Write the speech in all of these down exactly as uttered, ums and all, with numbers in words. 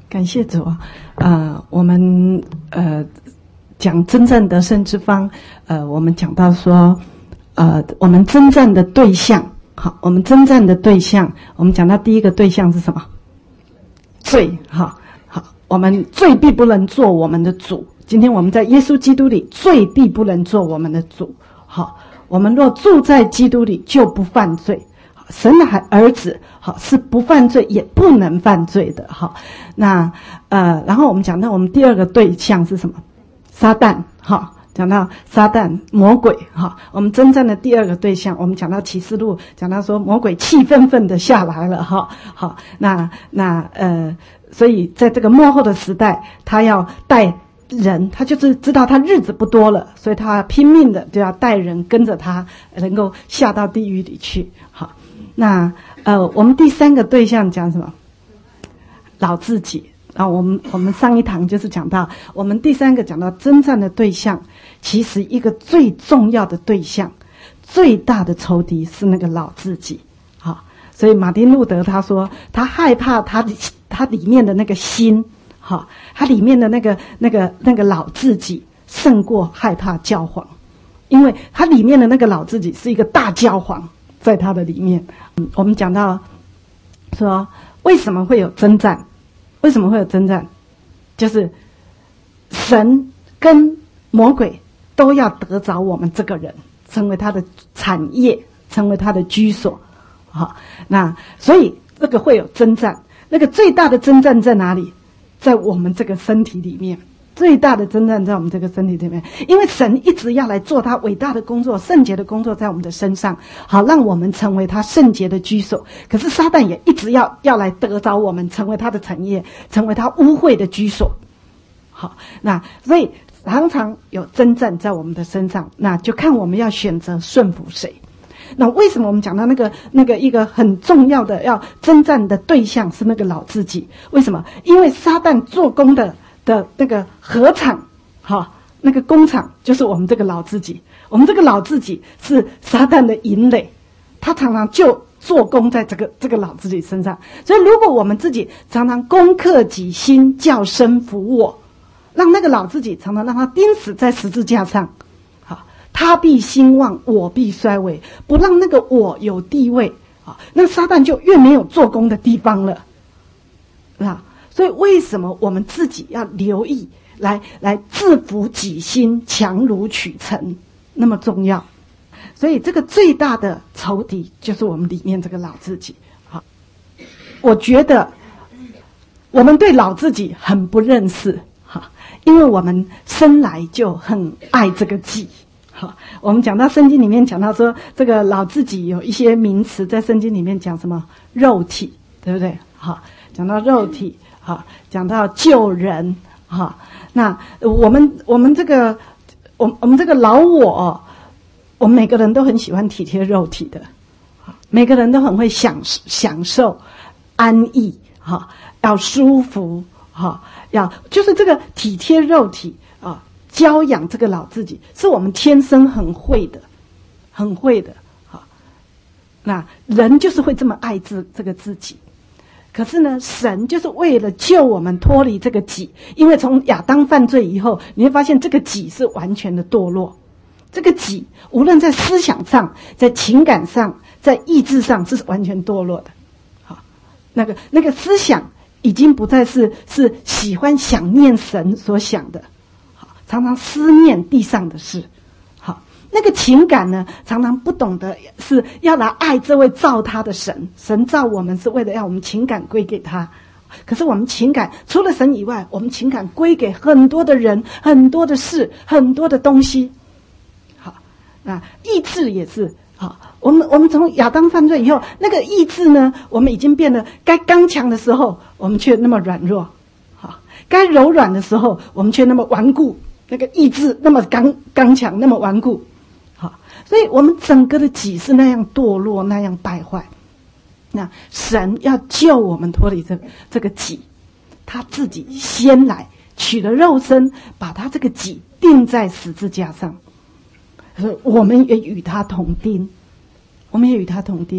感谢主啊！呃，我们呃讲征战得胜之方，呃，我们讲到说，呃，我们征战的对象，好，我们征战的对象，我们讲到第一个对象是什么？罪，好，好，我们罪必不能做我们的主。今天我们在耶稣基督里，罪必不能做我们的主。好，我们若住在基督里，就不犯罪。神的儿子，好，是不犯罪也不能犯罪的。好，那呃，然后我们讲到我们第二个对象是什么？撒旦。好，讲到撒旦魔鬼。好，我们征战的第二个对象，我们讲到启示录，讲到说魔鬼气愤愤的下来了。哈，好，那那呃，所以在这个末后的时代，他要带人，他就是知道他日子不多了，所以他拼命的就要带人跟着他，能够下到地狱里去。好。那呃，我们第三个对象讲什么？老自己啊。我们我们上一堂就是讲到，我们第三个讲到征战的对象，其实一个最重要的对象，最大的仇敌是那个老自己。好，所以马丁路德他说，他害怕他他里面的那个心，好，他里面的那个那个那个老自己胜过害怕教皇，因为他里面的那个老自己是一个大教皇。在他的里面，嗯，我们讲到说为什么会有征战？为什么会有征战？就是神跟魔鬼都要得着我们这个人，成为他的产业，成为他的居所。好，那所以这个会有征战。那个最大的征战在哪里？在我们这个身体里面。最大的征战在我们这个身体里面，因为神一直要来做他伟大的工作，圣洁的工作在我们的身上，好让我们成为他圣洁的居所。可是撒旦也一直要要来得着我们，成为他的产业，成为他污秽的居所。好，那所以常常有征战在我们的身上，那就看我们要选择顺服谁。那为什么我们讲到那个那个一个很重要的要征战的对象是那个老自己？为什么？因为撒旦做工的的那个禾场，哈，那个工厂就是我们这个老自己。我们这个老自己是撒旦的营垒，他常常就做工在这个这个老自己身上。所以，如果我们自己常常攻克己心，叫身服我，让那个老自己常常让他钉死在十字架上，好，他必兴旺，我必衰微，不让那个我有地位啊，那撒旦就越没有做工的地方了，啊。所以为什么我们自己要留意来来制服己心，强如取成那么重要？所以这个最大的仇敌就是我们里面这个老自己。好，我觉得我们对老自己很不认识，哈，因为我们生来就很爱这个己。好，我们讲到圣经里面讲到说，这个老自己有一些名词在圣经里面讲什么肉体，对不对？好，讲到肉体。好，讲到救人，哈，那我们我们这个我我们这个老我，我们每个人都很喜欢体贴肉体的，每个人都很会享享受安逸，哈，要舒服，哈，要就是这个体贴肉体啊，教养这个老自己，是我们天生很会的，很会的，哈，那人就是会这么爱自这个自己。可是呢，神就是为了救我们脱离这个己，因为从亚当犯罪以后，你会发现这个己是完全的堕落。这个己无论在思想上、在情感上、在意志上是完全堕落的。好，那个那个思想已经不再是是喜欢想念神所想的，好，常常思念地上的事。那个情感呢，常常不懂得是要来爱这位造他的神。神造我们是为了要我们情感归给他，可是我们情感除了神以外，我们情感归给很多的人、很多的事、很多的东西。好，那意志也是好。我们我们从亚当犯罪以后，那个意志呢，我们已经变得该刚强的时候，我们却那么软弱；好，该柔软的时候，我们却那么顽固。那个意志那么刚刚强，那么顽固。所以我们整个的己是那样堕落，那样败坏。那神要救我们脱离这个这个己，他自己先来取了肉身，把他这个己钉在十字架上。所以我们也与他同钉，我们也与他同钉。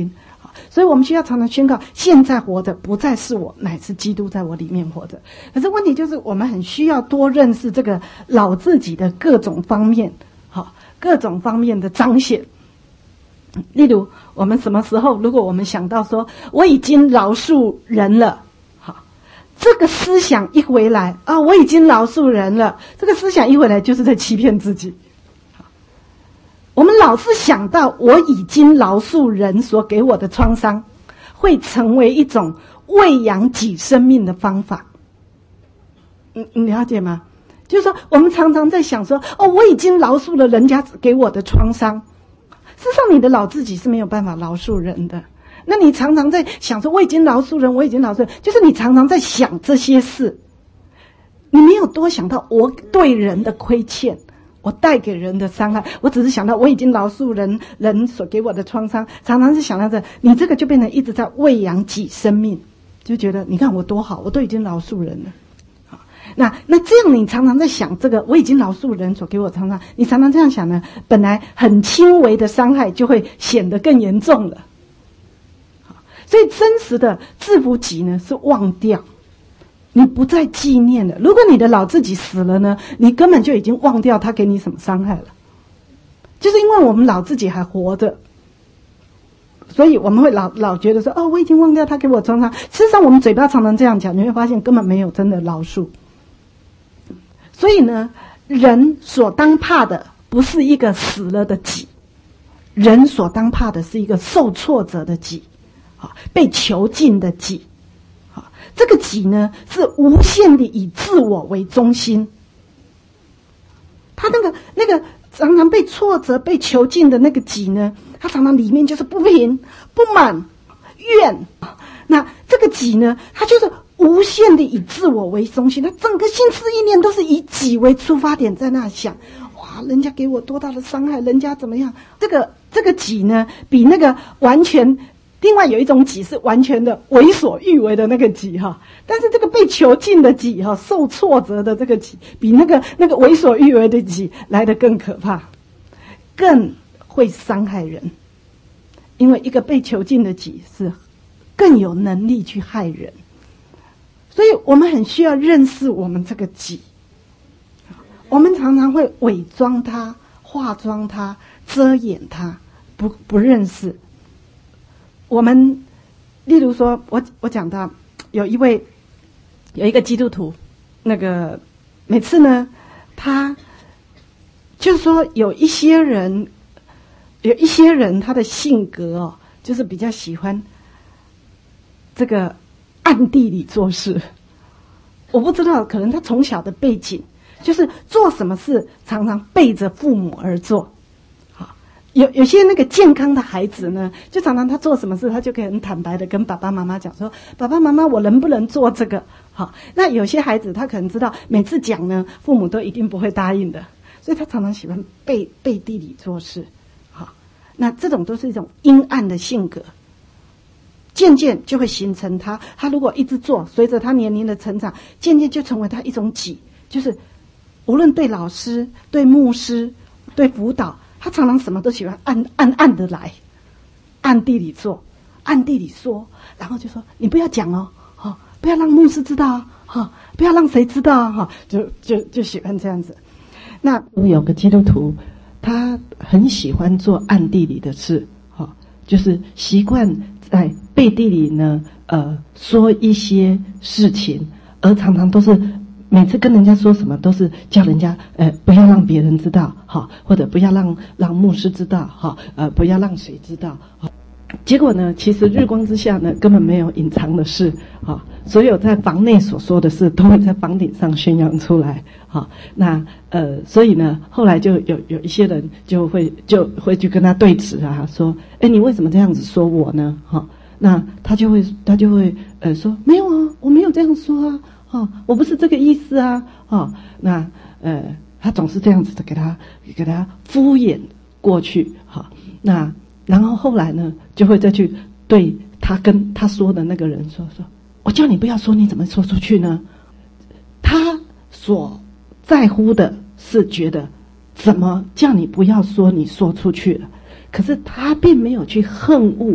所以我们需要常常宣告，现在活着不再是我，乃是基督在我里面活着。可是问题就是，我们很需要多认识这个老自己的各种方面，好，各种方面的彰显。例如，我们什么时候，如果我们想到说我已经饶恕人了，好，这个思想一回来啊，我已经饶恕人了，这个思想一回来就是在欺骗自己。我们老是想到我已经饶恕人所给我的创伤，会成为一种喂养己生命的方法。你你了解吗？就是说，我们常常在想说，哦，我已经饶恕了人家给我的创伤。事实上，你的老自己是没有办法饶恕人的。那你常常在想说，我已经饶恕人，我已经饶恕人，就是你常常在想这些事，你没有多想到我对人的亏欠，我带给人的伤害，我只是想到我已经饶恕人，人所给我的创伤，常常是想到这，你这个就变成一直在喂养己生命，就觉得你看我多好，我都已经饶恕人了。那那这样你常常在想这个，我已经饶恕人所给我创伤，你常常这样想呢，本来很轻微的伤害就会显得更严重了。所以真实的制服己呢，是忘掉，你不再纪念了。如果你的老自己死了呢，你根本就已经忘掉他给你什么伤害了。就是因为我们老自己还活着，所以我们会老老觉得说，哦，我已经忘掉他给我创伤。事实上我们嘴巴常常这样讲，你会发现根本没有真的饶恕。所以呢，人所当怕的不是一个死了的己，人所当怕的是一个受挫折的己，啊，被囚禁的己。啊，这个己呢，是无限的以自我为中心。他那个那个常常被挫折、被囚禁的那个己呢，他常常里面就是不平、不满、怨。那这个己呢，他就是无限的以自我为中心，他整个心思意念都是以己为出发点在那想，哇，人家给我多大的伤害，人家怎么样？这个这个己呢，比那个完全，另外有一种己是完全的为所欲为的那个己哈，但是这个被囚禁的己哈，受挫折的这个己，比那个那个为所欲为的己来得更可怕，更会伤害人，因为一个被囚禁的己是更有能力去害人。所以我们很需要认识我们这个己，我们常常会伪装它、化妆它、遮掩它，不不认识。我们例如说，我我讲到有一位有一个基督徒，那个每次呢，他就是说有一些人，有一些人他的性格哦，就是比较喜欢这个暗地里做事。我不知道，可能他从小的背景就是做什么事常常背着父母而做。好，有有些那个健康的孩子呢，就常常他做什么事，他就可以很坦白的跟爸爸妈妈讲说，爸爸妈妈我能不能做这个。好，那有些孩子他可能知道每次讲呢，父母都一定不会答应的，所以他常常喜欢背背地里做事。好，那这种都是一种阴暗的性格，渐渐就会形成他，他如果一直做，随着他年龄的成长，渐渐就成为他一种己，就是无论对老师、对牧师、对辅导，他常常什么都喜欢暗暗暗的来，暗地里做，暗地里说，然后就说你不要讲哦，哦，不要让牧师知道哈、哦，不要让谁知道哈、哦，就就就喜欢这样子。那有个基督徒，他很喜欢做暗地里的事，哈、哦，就是习惯在背地里呢，呃，说一些事情，而常常都是每次跟人家说什么，都是叫人家呃不要让别人知道，哈，或者不要让让牧师知道，哈，呃，不要让谁知道。结果呢，其实日光之下呢，根本没有隐藏的事，哈，所有在房内所说的事，都会在房顶上宣扬出来，哈。那呃，所以呢，后来就有有一些人就会就会去跟他对峙啊，说，哎，你为什么这样子说我呢？哈。那他就会他就会呃说没有啊，我没有这样说啊，哦，我不是这个意思啊，哦，那呃他总是这样子的给他给他敷衍过去，哈、哦，那然后后来呢就会再去对他跟他说的那个人说说，我叫你不要说，你怎么说出去呢？他所在乎的是觉得怎么叫你不要说，你说出去了，可是他并没有去恨恶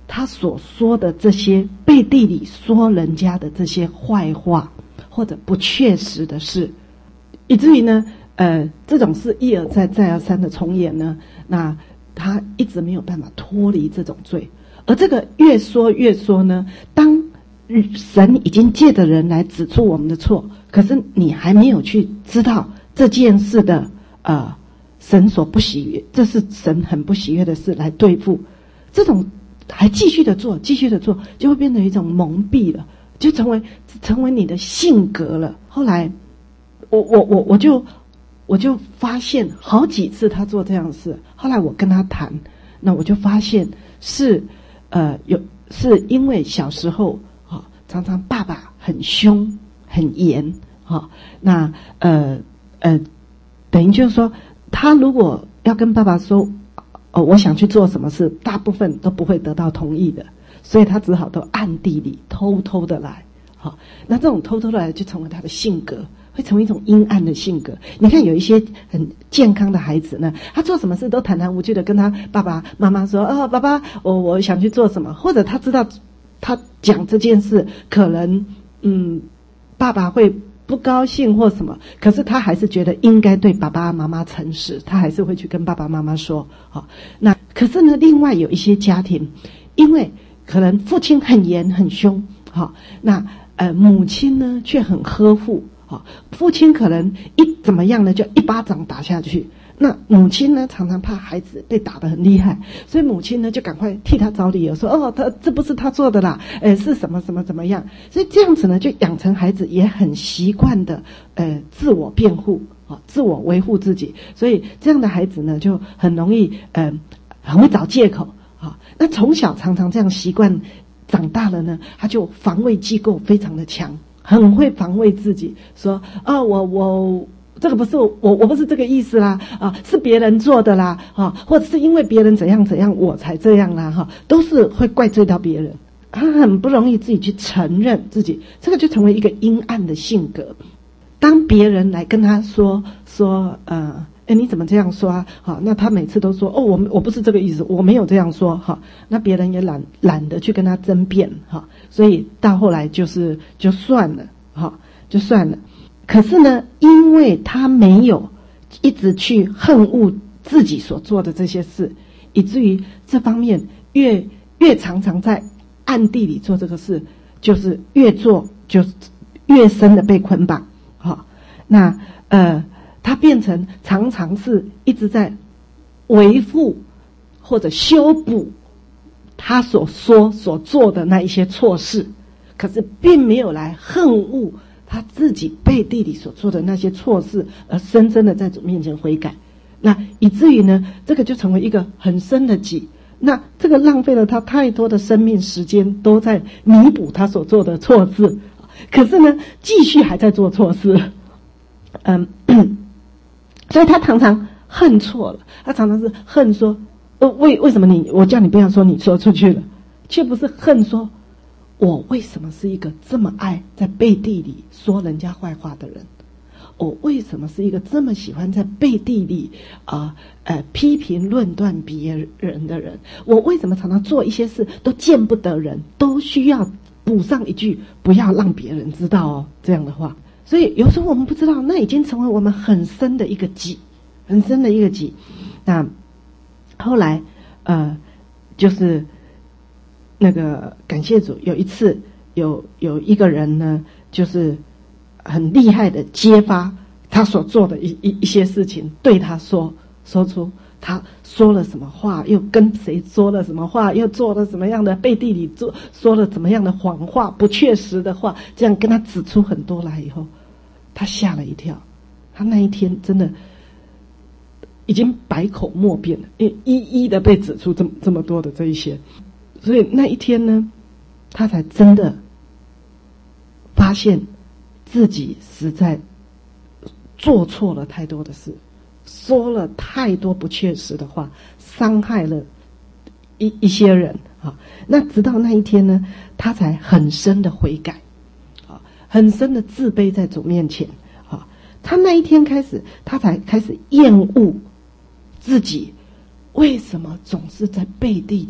他所说的这些背地里说人家的这些坏话或者不确实的事，以至于呢呃这种事一而再再而三的重演呢，那他一直没有办法脱离这种罪。而这个越说越说呢，当神已经借着人来指出我们的错，可是你还没有去知道这件事的呃神所不喜悦，这是神很不喜悦的事来对付，这种还继续的做继续的做，就会变成一种蒙蔽了，就成为成为你的性格了。后来我我我我就我就发现好几次他做这样的事，后来我跟他谈，那我就发现是呃有是因为小时候啊、哦、常常爸爸很凶很严啊、哦、那呃呃等于就是说他如果要跟爸爸说哦我想去做什么事，大部分都不会得到同意的，所以他只好都暗地里偷偷的来。好、哦，那这种偷偷的来就成为他的性格，会成为一种阴暗的性格。你看有一些很健康的孩子呢，他做什么事都坦然无惧的跟他爸爸妈妈说哦爸爸我我想去做什么，或者他知道他讲这件事可能嗯爸爸会不高兴或什么，可是他还是觉得应该对爸爸妈妈诚实，他还是会去跟爸爸妈妈说。好、哦，那可是呢另外有一些家庭，因为可能父亲很严很凶，好、哦，那呃母亲呢却很呵护，好、哦，父亲可能一怎么样呢就一巴掌打下去，那母亲呢常常怕孩子被打得很厉害，所以母亲呢就赶快替他找理由说哦他这不是他做的啦，呃是什么什么怎么样，所以这样子呢就养成孩子也很习惯的呃自我辩护啊、哦、自我维护自己，所以这样的孩子呢就很容易呃很会找借口啊、哦，那从小常常这样习惯，长大了呢他就防卫机构非常的强，很会防卫自己，说啊我我这个不是我我不是这个意思啦啊，是别人做的啦啊，或者是因为别人怎样怎样我才这样啦哈、啊，都是会怪罪到别人，他很不容易自己去承认自己，这个就成为一个阴暗的性格。当别人来跟他说说呃哎你怎么这样说啊，好，那他每次都说哦我我不是这个意思，我没有这样说哈，那别人也懒懒得去跟他争辩哈，所以到后来就是就算了哈，就算了。可是呢因为他没有一直去恨恶自己所做的这些事，以至于这方面越越常常在暗地里做这个事，就是越做就越深的被捆绑。好，那呃他变成常常是一直在维护或者修补他所说所做的那一些错事，可是并没有来恨恶他自己背地里所做的那些错事，而深深的在主面前悔改，那以至于呢这个就成为一个很深的己，那这个浪费了他太多的生命时间，都在弥补他所做的错事，可是呢继续还在做错事。嗯所以他常常恨错了，他常常是恨说呃为为什么你我叫你不要说你说出去了，却不是恨说我为什么是一个这么爱在背地里说人家坏话的人，我为什么是一个这么喜欢在背地里啊 呃, 呃批评论断别人的人，我为什么常常做一些事都见不得人，都需要补上一句不要让别人知道哦这样的话。所以有时候我们不知道，那已经成为我们很深的一个己，很深的一个己。那后来呃就是那个感谢主，有一次有有一个人呢就是很厉害的揭发他所做的一一一些事情，对他说说出他说了什么话，又跟谁说了什么话，又做了什么样的背地里做说了怎么样的谎话，不确实的话，这样跟他指出很多来以后，他吓了一跳，他那一天真的已经百口莫辩了，因为一一的被指出这么这么多的这一些，所以那一天呢他才真的发现自己实在做错了太多的事，说了太多不确实的话，伤害了一一些人啊。那直到那一天呢，他才很深的悔改啊，很深的自卑在主面前啊。他那一天开始，他才开始厌恶自己为什么总是在背地里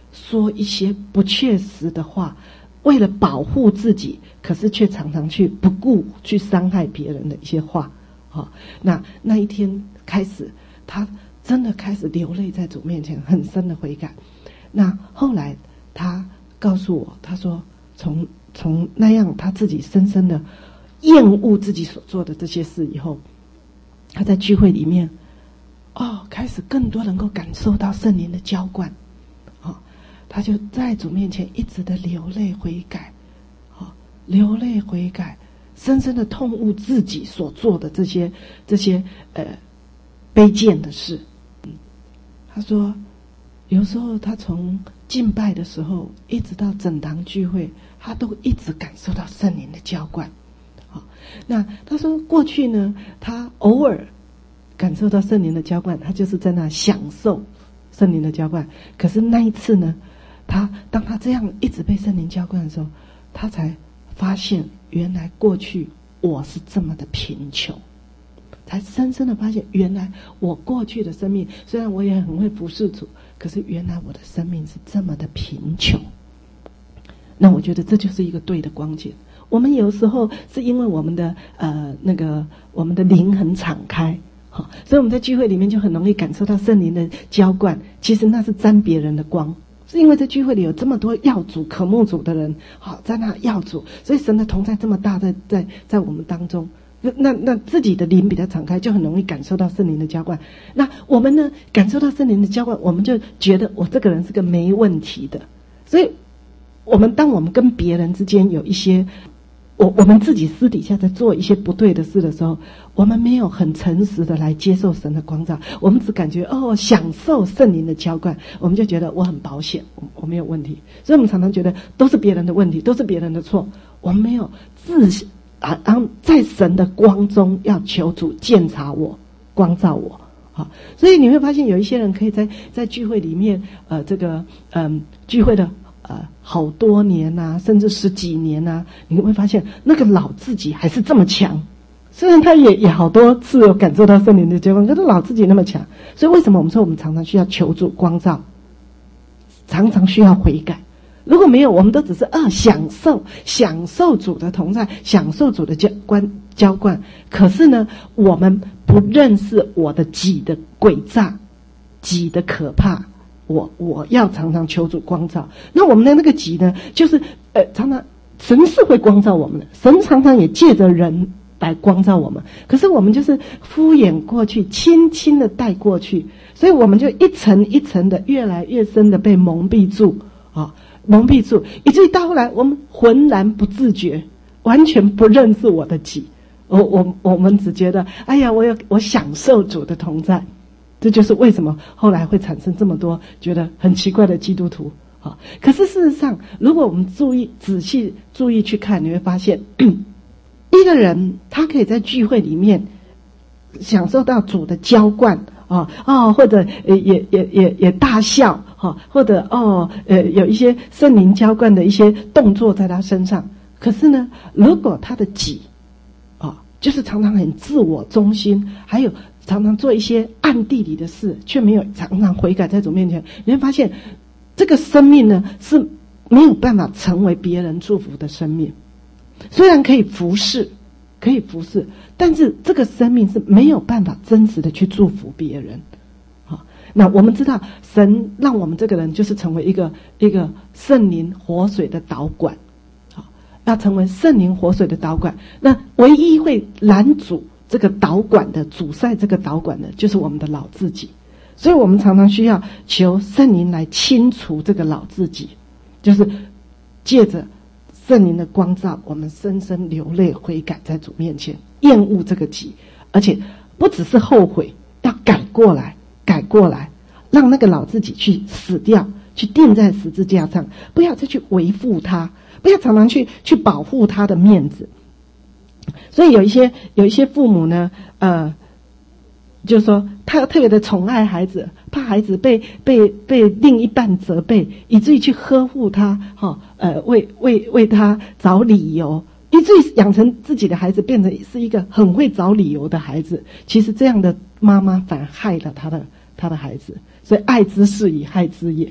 说一些不确实的话，为了保护自己，可是却常常去不顾去伤害别人的一些话。好、哦，那那一天开始，他真的开始流泪在主面前，很深的悔改。那后来他告诉我，他说从从那样他自己深深的厌恶自己所做的这些事以后，他在聚会里面哦，开始更多能够感受到圣灵的浇灌。哦，他就在主面前一直的流泪悔改，哦，流泪悔改，深深的痛恶自己所做的这些这些呃卑贱的事。嗯，他说有时候他从敬拜的时候一直到整堂聚会，他都一直感受到圣灵的浇灌。好，那他说过去呢，他偶尔感受到圣灵的浇灌，他就是在那享受圣灵的浇灌。可是那一次呢，他当他这样一直被圣灵浇灌的时候，他才发现原来过去我是这么的贫穷，才深深的发现原来我过去的生命，虽然我也很会服侍主，可是原来我的生命是这么的贫穷。那我觉得这就是一个对的光景。我们有时候是因为我们的呃那个我们的灵很敞开，好，所以我们在聚会里面就很容易感受到圣灵的浇灌。其实那是沾别人的光，是因为在聚会里有这么多要主渴慕主的人，好，在那要主，所以神的同在这么大，在在在我们当中。那那自己的灵比较敞开，就很容易感受到圣灵的浇灌。那我们呢，感受到圣灵的浇灌，我们就觉得我这个人是个没问题的。所以我们当我们跟别人之间有一些我我们自己私底下在做一些不对的事的时候，我们没有很诚实的来接受神的光照，我们只感觉哦享受圣灵的浇灌，我们就觉得我很保险，我我没有问题。所以我们常常觉得都是别人的问题，都是别人的错，我们没有自啊，然后在神的光中要求主鉴察我，光照我。好，所以你会发现有一些人可以在在聚会里面，呃，这个嗯、呃、聚会的呃好多年啊，甚至十几年啊，你会发现那个老自己还是这么强。虽然他也也好多次有感受到圣灵的浇灌，可是老自己那么强。所以为什么我们说我们常常需要求主光照，常常需要悔改？如果没有，我们都只是啊享受享受主的同在，享受主的浇灌浇灌。可是呢，我们不认识我的己的诡诈，己的可怕。我我要常常求主光照。那我们的那个己呢，就是呃常常神是会光照我们的，神常常也借着人来光照我们。可是我们就是敷衍过去，轻轻的带过去，所以我们就一层一层的越来越深的被蒙蔽住啊。蒙蔽住，以至于到后来我们浑然不自觉，完全不认识我的己。我我我们只觉得，哎呀，我有我享受主的同在。这就是为什么后来会产生这么多觉得很奇怪的基督徒。好，可是事实上，如果我们注意仔细注意去看，你会发现，一个人他可以在聚会里面享受到主的浇灌。哦哦，或者呃也也也也大笑哈、哦，或者哦呃有一些圣灵浇灌的一些动作在他身上。可是呢，如果他的己啊、哦，就是常常很自我中心，还有常常做一些暗地里的事，却没有常常悔改在主面前，你会发现这个生命呢是没有办法成为别人祝福的生命。虽然可以服侍。可以服侍，但是这个生命是没有办法真实的去祝福别人。好，那我们知道神让我们这个人就是成为一个一个圣灵活水的导管。好，要成为圣灵活水的导管，那唯一会拦阻这个导管的阻塞这个导管的就是我们的老自己。所以我们常常需要求圣灵来清除这个老自己，就是借着圣灵的光照，我们深深流泪悔改在主面前，厌恶这个己，而且不只是后悔，要改过来，改过来，让那个老自己去死掉，去钉在十字架上，不要再去维护他，不要常常去去保护他的面子。所以有一些有一些父母呢，呃，就是说他特别的宠爱孩子，怕孩子被被被另一半责备，以至于去呵护他，哈、哦，呃，为为为他找理由，以至于养成自己的孩子变成是一个很会找理由的孩子。其实这样的妈妈反害了他的他的孩子，所以爱之是以害之也。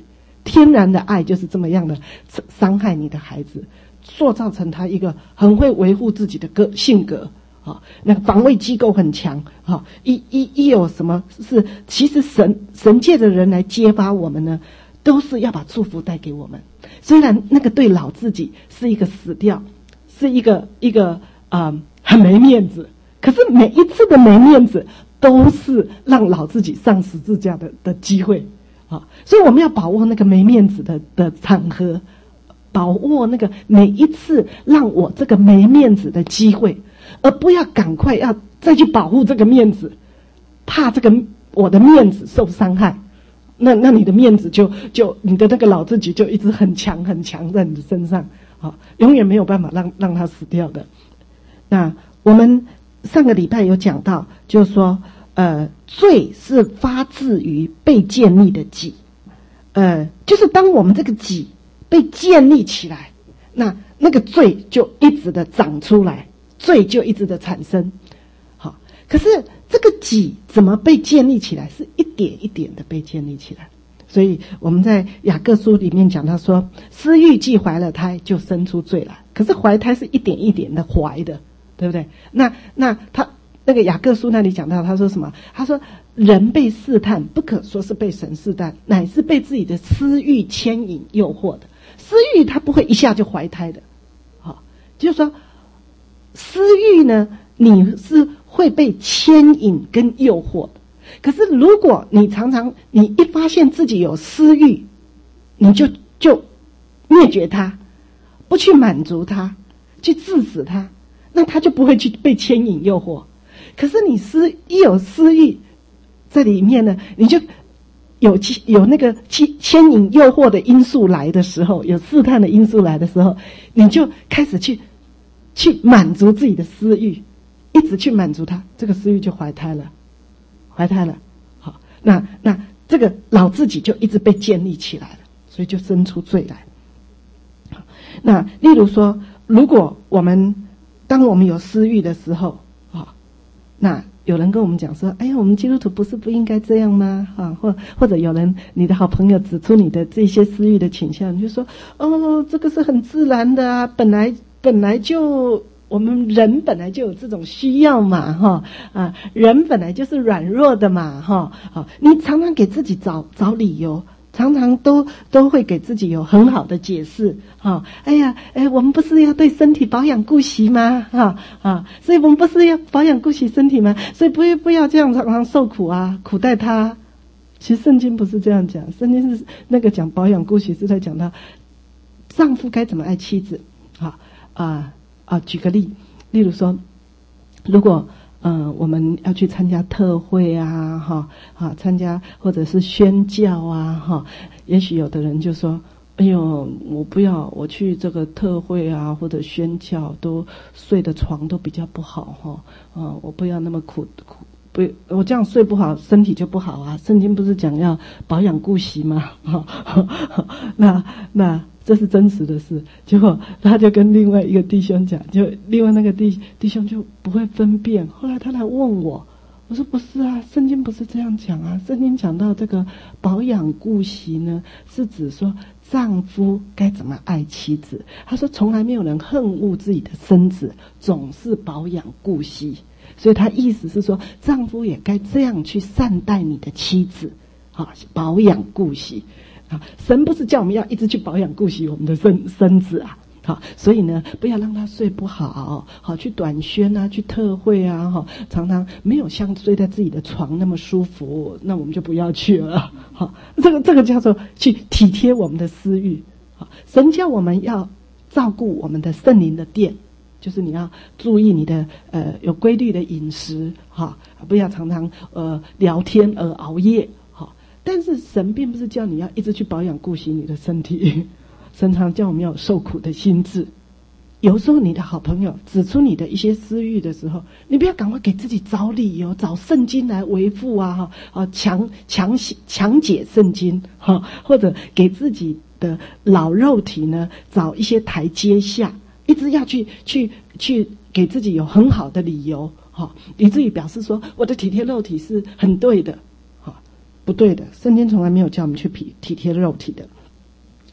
天然的爱就是这么样的伤害你的孩子，塑造成他一个很会维护自己的个性格啊，那个防卫机构很强啊，一一一有什么是，其实神神界的人来揭发我们呢，都是要把祝福带给我们。虽然那个对老自己是一个死掉，是一个一个啊、呃、很没面子，可是每一次的没面子都是让老自己上十字架的的机会啊，所以我们要把握那个没面子的的场合，把握那个每一次让我这个没面子的机会，而不要赶快要再去保护这个面子，怕这个我的面子受伤害，那那你的面子就就你的那个老自己就一直很强很强在你的身上啊，永远没有办法让让他死掉的。那我们上个礼拜有讲到，就是说呃罪是发自于被建立的己，呃就是当我们这个己被建立起来，那那个罪就一直的长出来，罪就一直的产生。好，可是这个己怎么被建立起来，是一点一点的被建立起来。所以我们在雅各书里面讲到说，私欲既怀了胎，就生出罪来。可是怀胎是一点一点的怀的，对不对？那那他那个雅各书那里讲到，他说什么？他说人被试探，不可说是被神试探，乃是被自己的私欲牵引诱惑的。私欲他不会一下就怀胎的，好，就是说私欲呢，你是会被牵引跟诱惑的。可是如果你常常你一发现自己有私欲，你就就灭绝它，不去满足它，去制止它，那它就不会去被牵引诱惑。可是你私一有私欲在里面呢，你就有有那个牵引诱惑的因素来的时候，有试探的因素来的时候，你就开始去去满足自己的私欲，一直去满足它，这个私欲就怀胎了。怀胎了，好，那那这个老自己就一直被建立起来了，所以就生出罪来。那例如说，如果我们当我们有私欲的时候，啊，那有人跟我们讲说，哎呀，我们基督徒不是不应该这样吗？啊，或或者有人你的好朋友指出你的这些私欲的倾向，你就说，哦，这个是很自然的啊，本来本来就。我们人本来就有这种需要嘛，哈啊，人本来就是软弱的嘛，哈啊，你常常给自己找找理由，常常都都会给自己有很好的解释，哈，哎呀，哎，我们不是要对身体保养顾惜吗？哈啊，所以我们不是要保养顾惜身体吗？所以不要不要这样常常受苦啊，苦待他。其实圣经不是这样讲，圣经是那个讲保养顾惜是在讲到丈夫该怎么爱妻子，啊啊。啊，举个例，例如说，如果呃我们要去参加特会啊，哈啊，参加或者是宣教啊，哈，也许有的人就说，哎呦，我不要，我去这个特会啊或者宣教，都睡的床都比较不好哈，啊，我不要那么苦苦，不，我这样睡不好，身体就不好啊。圣经不是讲要保养顾惜吗？哈，那那。这是真实的事，结果他就跟另外一个弟兄讲，就另外那个弟弟兄就不会分辨。后来他来问我，我说不是啊，圣经不是这样讲啊。圣经讲到这个保养顾惜呢，是指说丈夫该怎么爱妻子。他说从来没有人恨恶自己的身子，总是保养顾惜。所以他意思是说，丈夫也该这样去善待你的妻子，啊，保养顾惜。啊，神不是叫我们要一直去保养顾惜我们的身身子啊，好，所以呢，不要让他睡不好，好去短宣啊，去特会啊，哈，常常没有像睡在自己的床那么舒服，那我们就不要去了。好，这个这个叫做去体贴我们的私欲。好，神叫我们要照顾我们的圣灵的殿，就是你要注意你的呃有规律的饮食，哈，不要常常呃聊天而熬夜。但是神并不是叫你要一直去保养顾惜你的身体，神常叫我们要有受苦的心志。有时候你的好朋友指出你的一些私欲的时候，你不要赶快给自己找理由，找圣经来维护啊，啊强强强解圣经哈，或者给自己的老肉体呢找一些台阶下，一直要去去去给自己有很好的理由哈，以至于表示说我的体贴肉体是很对的。不对的，圣经从来没有叫我们去体体贴肉体的。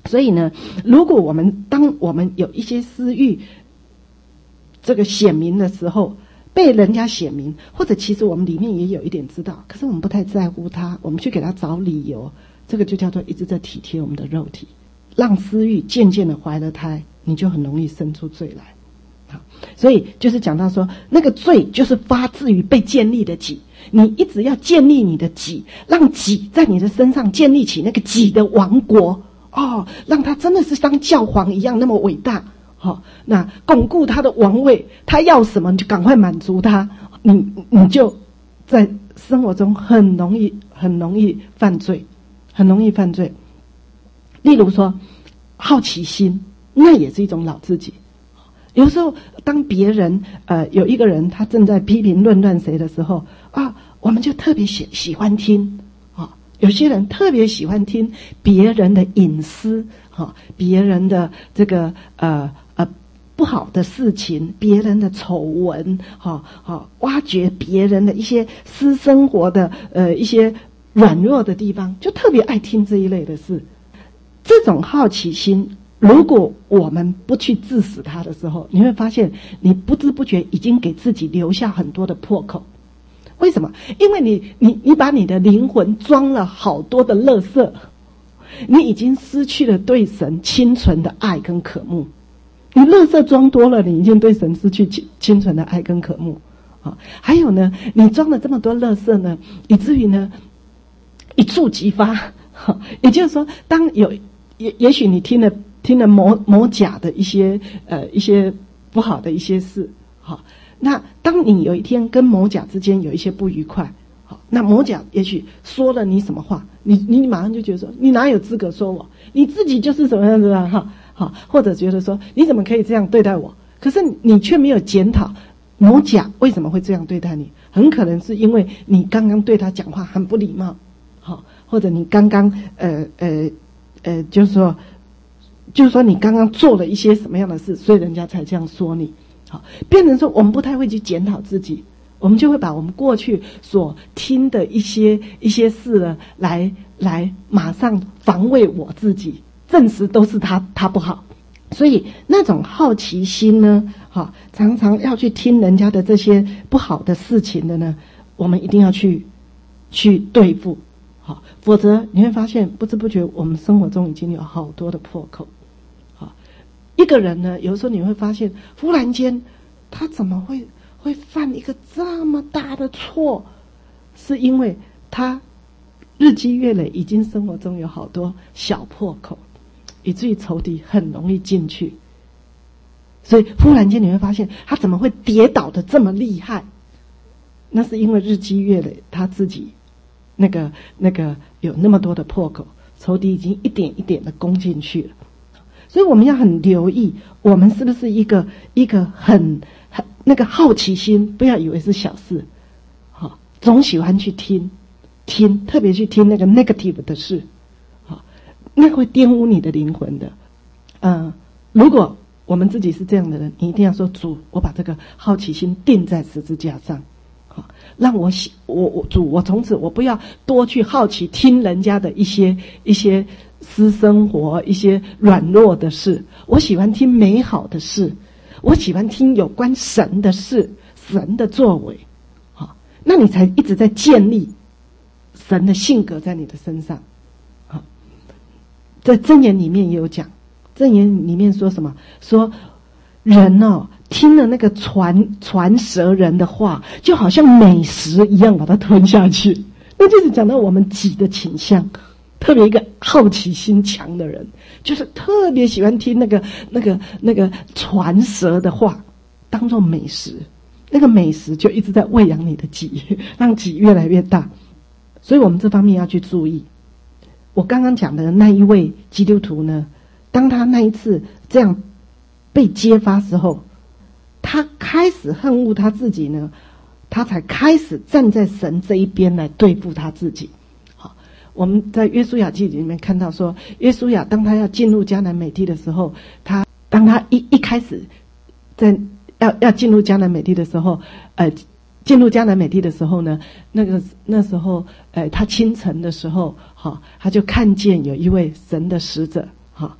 所以呢，如果我们当我们有一些私欲这个显明的时候，被人家显明，或者其实我们里面也有一点知道，可是我们不太在乎它，我们去给他找理由，这个就叫做一直在体贴我们的肉体，让私欲渐渐的怀了胎，你就很容易生出罪来。好，所以就是讲到说，那个罪就是发自于被建立的己，你一直要建立你的己，让己在你的身上建立起那个己的王国哦，让他真的是当教皇一样那么伟大。好、哦，那巩固他的王位，他要什么你就赶快满足他，你你就在生活中很容易很容易犯罪，很容易犯罪。例如说好奇心，那也是一种老自己。有时候当别人呃有一个人他正在批评论断谁的时候啊，我们就特别喜喜欢听啊，有些人特别喜欢听别人的隐私啊，别人的这个呃呃不好的事情，别人的丑闻，哈、哈，挖掘别人的一些私生活的呃一些软弱的地方，就特别爱听这一类的事。这种好奇心，如果我们不去治死它的时候，你会发现你不知不觉已经给自己留下很多的破口。为什么？因为你你你把你的灵魂装了好多的垃圾，你已经失去了对神清纯的爱跟渴慕。你垃圾装多了，你已经对神失去清清纯的爱跟渴慕啊。还有呢，你装了这么多垃圾呢，以至于呢一触即发。也就是说，当有也也许你听了听了某某甲的一些呃一些不好的一些事，好，那当你有一天跟某甲之间有一些不愉快，好，那某甲也许说了你什么话，你你马上就觉得说，你哪有资格说我？你自己就是什么样子啊？哈，好，或者觉得说你怎么可以这样对待我？可是你却没有检讨某甲为什么会这样对待你，很可能是因为你刚刚对他讲话很不礼貌，好，或者你刚刚呃呃呃，就是说，就是说你刚刚做了一些什么样的事，所以人家才这样说你。好，变成说我们不太会去检讨自己，我们就会把我们过去所听的一些一些事呢，来来马上防卫我自己，证实都是他他不好。所以那种好奇心呢，哈，常常要去听人家的这些不好的事情的呢，我们一定要去去对付。好，否则你会发现不知不觉我们生活中已经有好多的破口。好，一个人呢，有时候你会发现忽然间他怎么会会犯一个这么大的错，是因为他日积月累已经生活中有好多小破口，以至于仇敌很容易进去。所以忽然间你会发现他怎么会跌倒的这么厉害，那是因为日积月累他自己那个那个有那么多的破口，仇敌已经一点一点的攻进去了。所以我们要很留意，我们是不是一个一个很很那个好奇心，不要以为是小事，好，总喜欢去听听，特别去听那个 negative 的事，好，那会玷污你的灵魂的。嗯，如果我们自己是这样的人，你一定要说，主，我把这个好奇心钉在十字架上。让我喜我我主我从此我不要多去好奇听人家的一些一些私生活一些软弱的事，我喜欢听美好的事，我喜欢听有关神的事，神的作为，好，那你才一直在建立神的性格在你的身上。好，在箴言里面也有讲，箴言里面说什么？说人哦，听了那个传传舌人的话，就好像美食一样把它吞下去。那就是讲到我们己的倾向，特别一个好奇心强的人，就是特别喜欢听那个那个那个传舌的话，当做美食。那个美食就一直在喂养你的己，让己越来越大。所以我们这方面要去注意。我刚刚讲的那一位基督徒呢，当他那一次这样被揭发时候，他开始恨恶他自己呢，他才开始站在神这一边来对付他自己。好，我们在约书亚记里面看到说，约书亚当他要进入迦南美地的时候，他当他一一开始在要要进入迦南美地的时候，呃，进入迦南美地的时候呢，那个那时候，呃，他清晨的时候，哈，他就看见有一位神的使者，哈，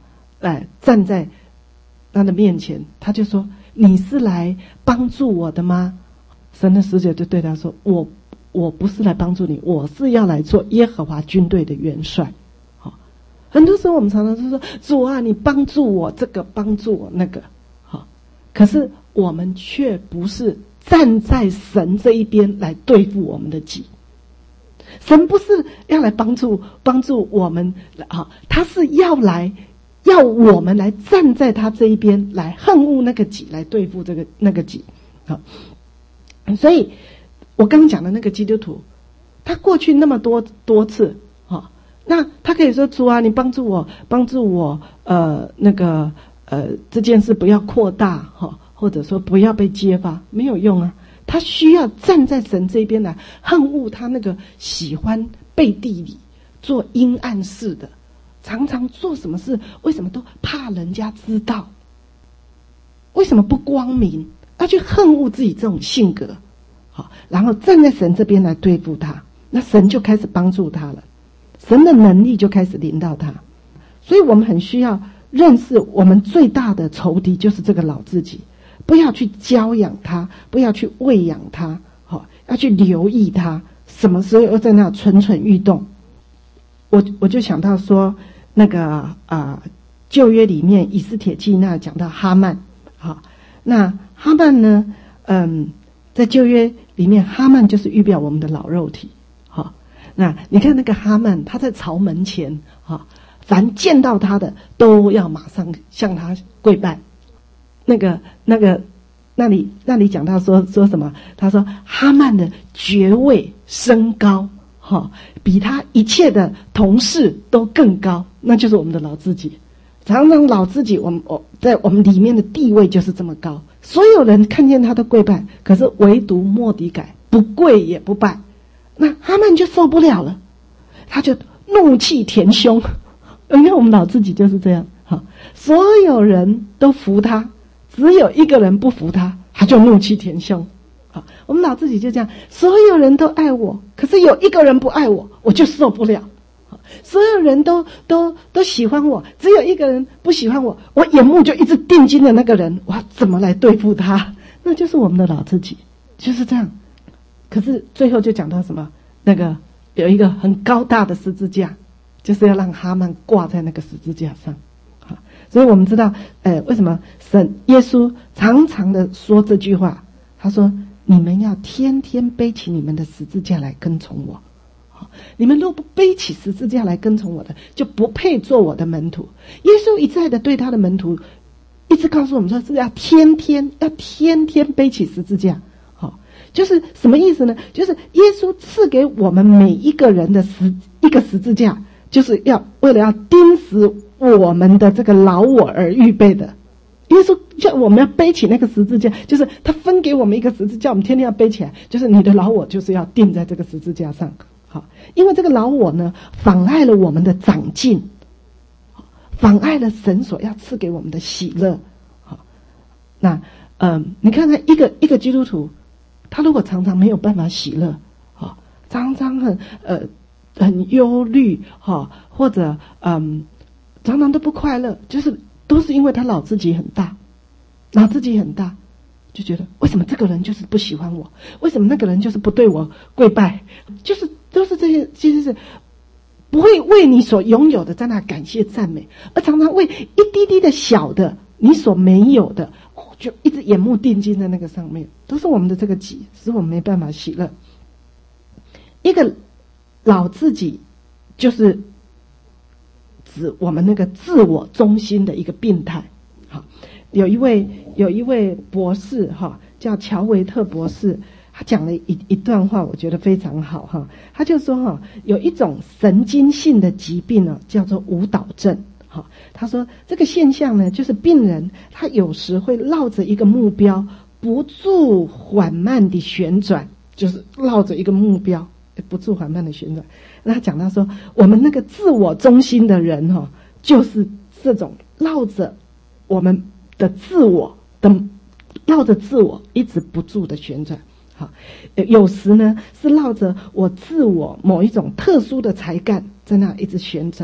哎站在他的面前，他就说：“你是来帮助我的吗？”神的使者就对他说：“我我不是来帮助你，我是要来做耶和华军队的元帅。”好，很多时候我们常常就说：“主啊，你帮助我这个，帮助我那个。”好，可是我们却不是站在神这一边来对付我们的己。神不是要来帮助帮助我们啊，他是要来要我们来站在他这一边，来恨恶那个己，来对付这个那个己。好，所以我刚讲的那个基督徒，他过去那么多多次啊，那他可以说：“主啊，你帮助我，帮助我，呃，那个呃这件事不要扩大哈，或者说不要被揭发，没有用啊。”他需要站在神这边来恨恶他那个喜欢背地里做阴暗事的，常常做什么事为什么都怕人家知道，为什么不光明，要去恨恶自己这种性格，好，然后站在神这边来对付他，那神就开始帮助他了，神的能力就开始临到他。所以我们很需要认识我们最大的仇敌就是这个老自己，不要去教养他，不要去喂养他，好，要去留意他什么时候又在那蠢蠢欲动。我我就想到说，那个啊、呃，旧约里面以斯帖记那讲到哈曼，好，那哈曼呢，嗯，在旧约里面，哈曼就是预表我们的老肉体，好，那你看那个哈曼，他在朝门前，哈，凡见到他的都要马上向他跪拜。那个那个那里那里讲到说说什么？他说哈曼的爵位升高，哈、哦，比他一切的同事都更高，那就是我们的老自己。常常老自己，我们我在我们里面的地位就是这么高，所有人看见他都跪拜，可是唯独末底改不跪也不拜，那哈曼就受不了了，他就怒气填胸。你看我们老自己就是这样，哈、哦，所有人都服他。只有一个人不服他，他就怒气填胸。好，我们老自己就这样，所有人都爱我，可是有一个人不爱我，我就受不了。所有人都都都喜欢我，只有一个人不喜欢我，我眼目就一直定睛的那个人，我要怎么来对付他？那就是我们的老自己，就是这样。可是最后就讲到什么？那个有一个很高大的十字架，就是要让哈曼挂在那个十字架上。所以我们知道，呃，为什么神耶稣常常的说这句话？他说：“你们要天天背起你们的十字架来跟从我。你们若不背起十字架来跟从我的，就不配做我的门徒。”耶稣一再的对他的门徒，一直告诉我们说，是要天天要天天背起十字架。好，就是什么意思呢？就是耶稣赐给我们每一个人的十一个十字架，就是要为了要钉死我们的这个老我而预备的。耶稣叫我们要背起那个十字架，就是他分给我们一个十字架，我们天天要背起来，就是你的老我就是要钉在这个十字架上。好，因为这个老我呢，妨碍了我们的长进，妨碍了神所要赐给我们的喜乐。好，那嗯、呃，你看看一个一个基督徒，他如果常常没有办法喜乐，好，常常很呃很忧虑，哈，或者嗯。常常都不快乐，就是都是因为他老自己很大，老自己很大，就觉得为什么这个人就是不喜欢我，为什么那个人就是不对我跪拜，就是都是这些，其实是不会为你所拥有的在那感谢赞美，而常常为一滴滴的小的你所没有的，就一直眼目定睛在那个上面，都是我们的这个己，使我们没办法喜乐。一个老自己就是指我们那个自我中心的一个病态。好，有一位有一位博士哈，叫乔维特博士，他讲了一一段话，我觉得非常好哈。他就说哈，有一种神经性的疾病呢，叫做舞蹈症。好，他说这个现象呢，就是病人他有时会绕着一个目标不住缓慢地旋转，就是绕着一个目标不住缓慢的旋转。那他讲到说，我们那个自我中心的人哈、哦，就是这种绕着我们的自我的绕着自我一直不住的旋转。好，有时呢是绕着我自我某一种特殊的才干在那一直旋转，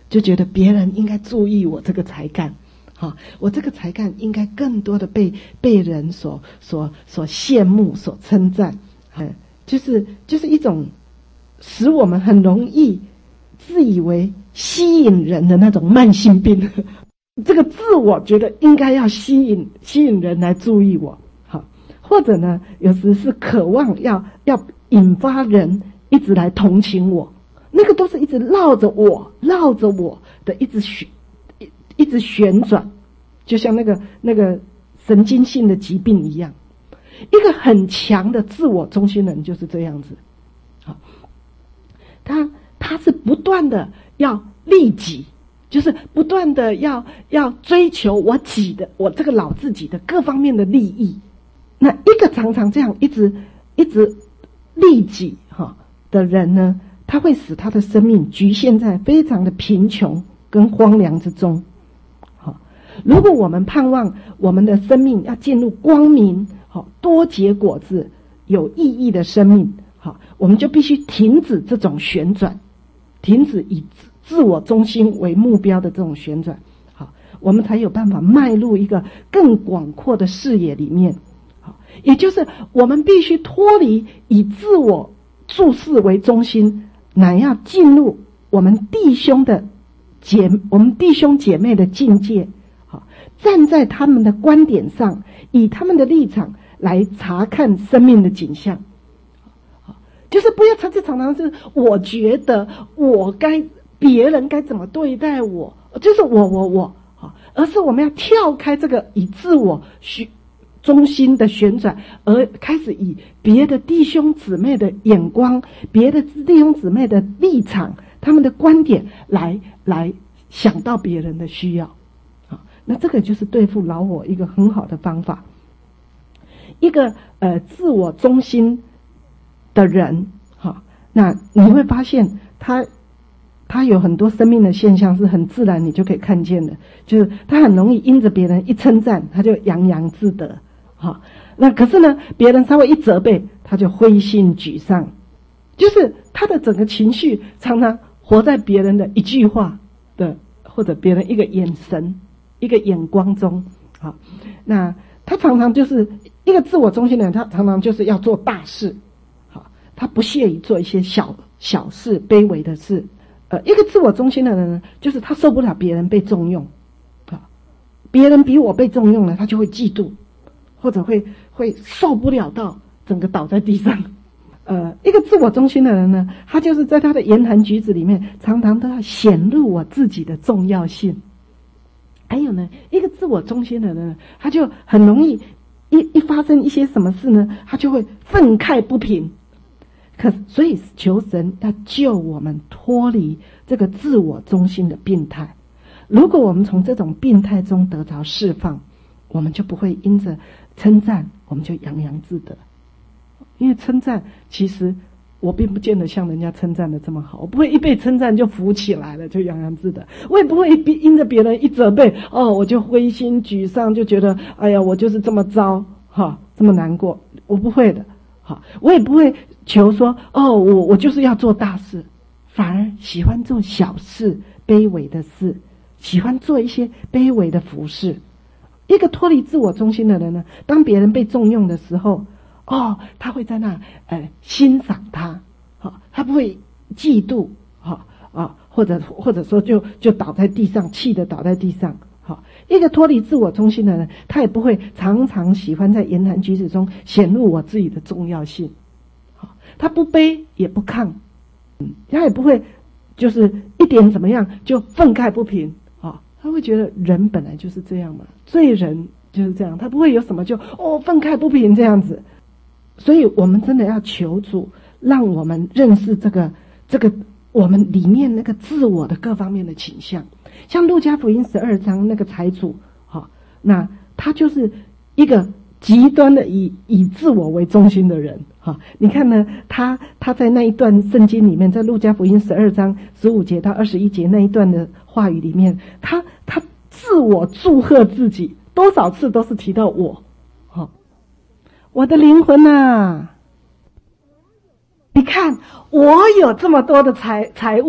就觉得别人应该注意我这个才干，好，我这个才干应该更多的被被人所所所羡慕、所称赞，嗯，就是就是一种使我们很容易自以为吸引人的那种慢性病。这个自我觉得应该要吸引吸引人来注意我，好，或者呢，有时是渴望要要引发人一直来同情我，那个都是一直绕着我绕着我的一直旋一一直旋转，就像那个那个神经性的疾病一样。一个很强的自我中心人就是这样子，好，他他是不断的要利己。就是不断的要要追求我己的我这个老自己的各方面的利益，那一个常常这样一直一直利己哈的人呢，他会使他的生命局限在非常的贫穷跟荒凉之中。好，如果我们盼望我们的生命要进入光明、好多结果子、有意义的生命，好，我们就必须停止这种旋转，停止以自我中心为目标的这种旋转，好，我们才有办法迈入一个更广阔的视野里面。好，也就是我们必须脱离以自我注视为中心，乃要进入我们弟兄的姐我们弟兄姐妹的境界。好，站在他们的观点上，以他们的立场来查看生命的景象。好，就是不要常常常常是我觉得我该。别人该怎么对待我，就是我我我，而是我们要跳开这个以自我中心的旋转，而开始以别的弟兄姊妹的眼光、别的弟兄姊妹的立场、他们的观点来来想到别人的需要。好，那这个就是对付老我一个很好的方法。一个呃自我中心的人，好，那你会发现他。他有很多生命的现象是很自然你就可以看见的，就是他很容易因着别人一称赞他就洋洋自得，好，那可是呢别人稍微一责备他就灰心沮丧，就是他的整个情绪常常活在别人的一句话的或者别人一个眼神一个眼光中，好，那他常常就是一个自我中心的人，他常常就是要做大事，好，他不屑于做一些小小事卑微的事。呃，一个自我中心的人呢，就是他受不了别人被重用，啊，别人比我被重用了，他就会嫉妒，或者会会受不了到整个倒在地上。呃，一个自我中心的人呢，他就是在他的言谈举止里面，常常都要显露我自己的重要性。还有呢，一个自我中心的人呢，他就很容易一一发生一些什么事呢，他就会愤慨不平。可所以求神要救我们脱离这个自我中心的病态。如果我们从这种病态中得着释放，我们就不会因着称赞我们就洋洋自得。因为称赞其实我并不见得像人家称赞的这么好，我不会一被称赞就浮起来了就洋洋自得，我也不会因着别人一责备哦我就灰心沮丧，就觉得哎呀我就是这么糟哈，这么难过，我不会的。好，我也不会求说哦我我就是要做大事，反而喜欢做小事卑微的事，喜欢做一些卑微的服事。一个脱离自我中心的人呢，当别人被重用的时候，哦他会在那呃欣赏他，好，他不会嫉妒，好啊，或者或者说就就倒在地上，气得倒在地上。好，一个脱离自我中心的人，他也不会常常喜欢在言谈举止中显露我自己的重要性。好，他不卑也不亢，嗯，他也不会就是一点怎么样就愤慨不平。好，他会觉得人本来就是这样嘛，罪人就是这样，他不会有什么就哦愤慨不平这样子。所以我们真的要求主，让我们认识这个这个我们里面那个自我的各方面的倾向。像路加福音十二章那个财主，好，那他就是一个极端的以以自我为中心的人，好，你看呢，他他在那一段圣经里面，在路加福音十二章十五节到二十一节那一段的话语里面，他他自我祝贺自己多少次都是提到我，好，我的灵魂啊，你看我有这么多的财财物。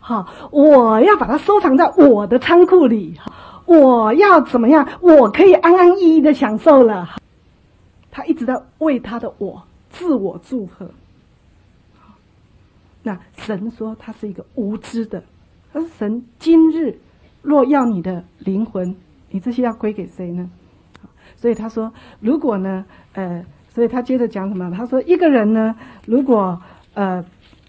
好，我要把它收藏在我的仓库里，我要怎么样？我可以安安逸逸的享受了。他一直在为他的我自我祝贺。那神说他是一个无知的，他说神今日若要你的灵魂，你这些要归给谁呢？所以他说，如果呢，呃，所以他接着讲什么？他说一个人呢，如果呃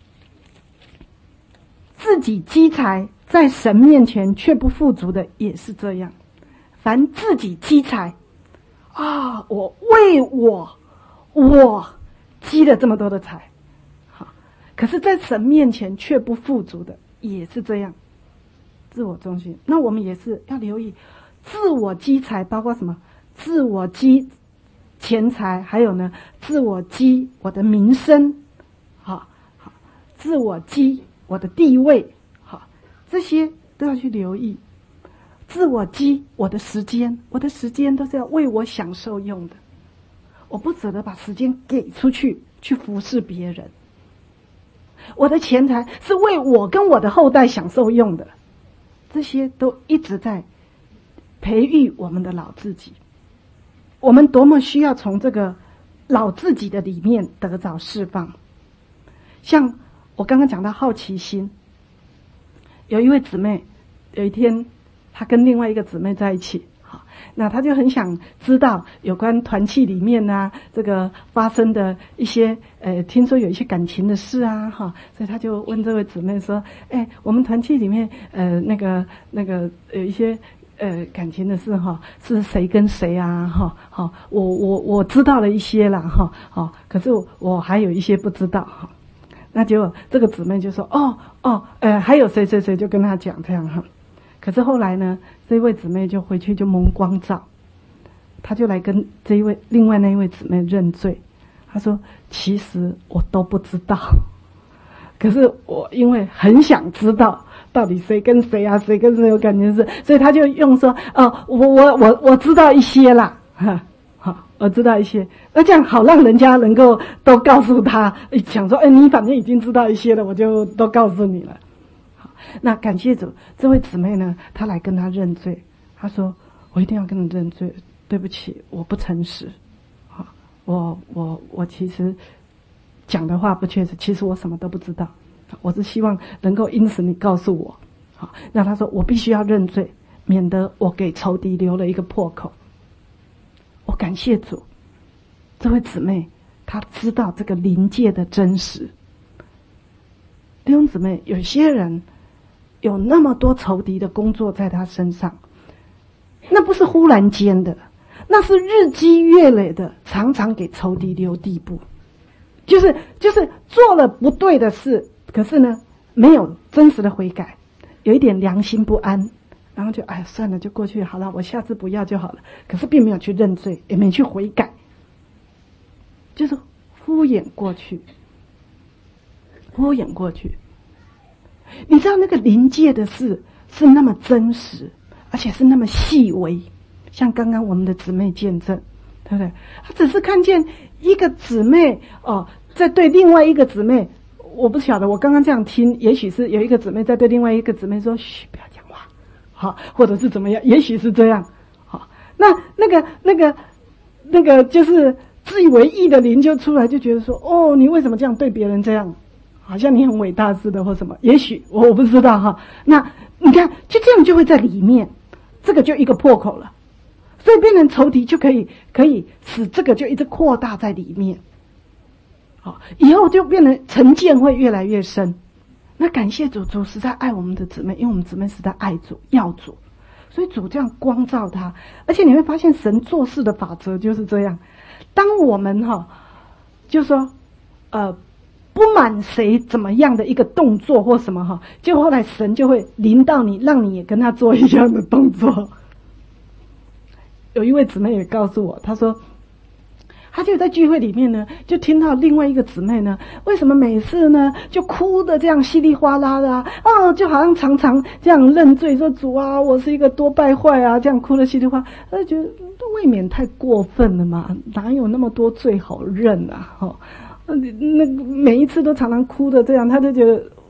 自己积财，在神面前却不富足的，也是这样。凡自己积财啊，我为我我积了这么多的财，好，可是在神面前却不富足的，也是这样。自我中心，那我们也是要留意，自我积财包括什么？自我积钱财，还有呢，自我积我的名声，好，好，自我积我的地位，好，这些都要去留意。自我积我的时间，我的时间都是要为我享受用的，我不舍得把时间给出去去服侍别人。我的钱财是为我跟我的后代享受用的，这些都一直在培育我们的老自己。我们多么需要从这个老自己的里面得着释放。像我刚刚讲到好奇心，有一位姊妹，有一天她跟另外一个姊妹在一起，好，那她就很想知道有关团契里面啊，这个发生的一些呃，听说有一些感情的事啊，哈，所以她就问这位姊妹说：“哎，我们团契里面呃，那个那个有一些。”呃，感情的事哈，是谁跟谁啊？哈，好，我我我知道了一些啦，哈，好，可是我我还有一些不知道哈。那结果这个姊妹就说：“哦哦，呃，还有谁谁谁就跟他讲这样哈。”可是后来呢，这位姊妹就回去就蒙光照，她就来跟这一位另外那一位姊妹认罪。她说：“其实我都不知道，可是我因为很想知道。”到底谁跟谁啊？谁跟谁有感情是？所以他就用说：“哦，我我我我知道一些啦，哈，好，我知道一些。那这样好，让人家能够都告诉他，想说，哎，你反正已经知道一些了，我就都告诉你了。好，那感谢主，这位姊妹呢，她来跟他认罪，她说：我一定要跟你认罪，对不起，我不诚实，好，我我我其实讲的话不确实，其实我什么都不知道。”我是希望能够因此你告诉我，好，那他说我必须要认罪，免得我给仇敌留了一个破口。我感谢主，这位姊妹她知道这个灵界的真实。弟兄姊妹，有些人有那么多仇敌的工作在他身上，那不是忽然间的，那是日积月累的，常常给仇敌留地步，就是就是做了不对的事。可是呢，没有真实的悔改，有一点良心不安，然后就哎算了，就过去好了，我下次不要就好了。可是并没有去认罪，也没去悔改，就是敷衍过去，敷衍过去。你知道那个灵界的事是那么真实，而且是那么细微，像刚刚我们的姊妹见证，对不对？他只是看见一个姊妹哦，在对另外一个姊妹。我不晓得，我刚刚这样听，也许是有一个姊妹在对另外一个姊妹说：“嘘，不要讲话。”好，或者是怎么样？也许是这样。好，那那个那个那个就是自以为意的灵就出来，就觉得说：“哦，你为什么这样对别人这样？好像你很伟大似的，或什么？”也许我我不知道哈。那你看，就这样就会在里面，这个就一个破口了，所以变成仇敌就可以可以使这个就一直扩大在里面。以后就变成成见会越来越深。那感谢主，主实在爱我们的姊妹，因为我们姊妹实在爱主要主，所以主这样光照他。而且你会发现神做事的法则就是这样，当我们哈就说呃不满谁怎么样的一个动作或什么哈，就后来神就会临到你，让你也跟他做一样的动作。有一位姊妹也告诉我，她说他就在聚会里面呢，就听到另外一个姊妹呢，为什么每次呢就哭的这样稀里哗啦的啊，哦，就好像常常这样认罪说主啊，我是一个多败坏啊，这样哭的稀里哗啦，他就觉得未免太过分了嘛，哪有那么多罪好认啊？哈、哦，那每一次都常常哭的这样，他就觉得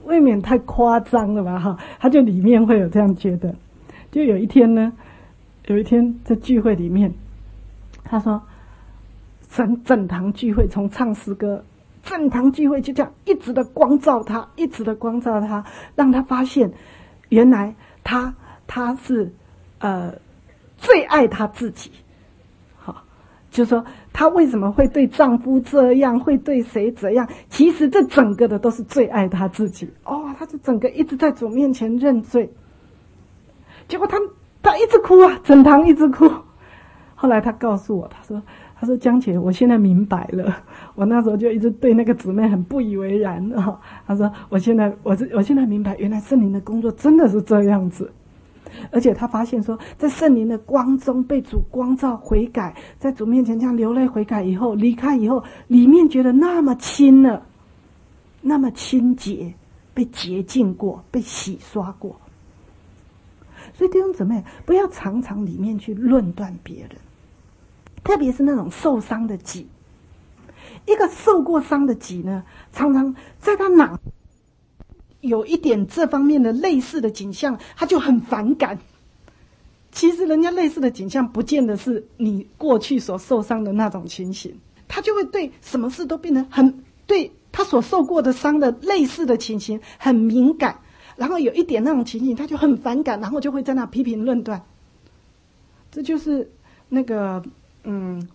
未免太夸张了吧哈，他就里面会有这样觉得。就有一天呢，有一天在聚会里面，他说整整堂聚会从唱诗歌，整堂聚会就这样一直的光照他，一直的光照他，让他发现原来他他是呃最爱他自己。好，就说他为什么会对丈夫这样，会对谁怎样，其实这整个的都是最爱他自己。哦，他就整个一直在主面前认罪，结果他他一直哭啊，整堂一直哭。后来他告诉我，他说他说江姐，我现在明白了，我那时候就一直对那个姊妹很不以为然啊、哦。他说我现在我是我现在明白，原来圣灵的工作真的是这样子。而且他发现说，在圣灵的光中被主光照悔改，在主面前这样流泪悔改以后，离开以后，里面觉得那么清了，那么清洁，被洁净过，被洗刷过。所以弟兄姊妹，不要常常里面去论断别人，特别是那种受伤的己。一个受过伤的己呢，常常在他脑有一点这方面的类似的景象，他就很反感。其实人家类似的景象不见得是你过去所受伤的那种情形，他就会对什么事都变得很，对他所受过的伤的类似的情形很敏感，然后有一点那种情形他就很反感，然后就会在那批评论断。这就是那个嗯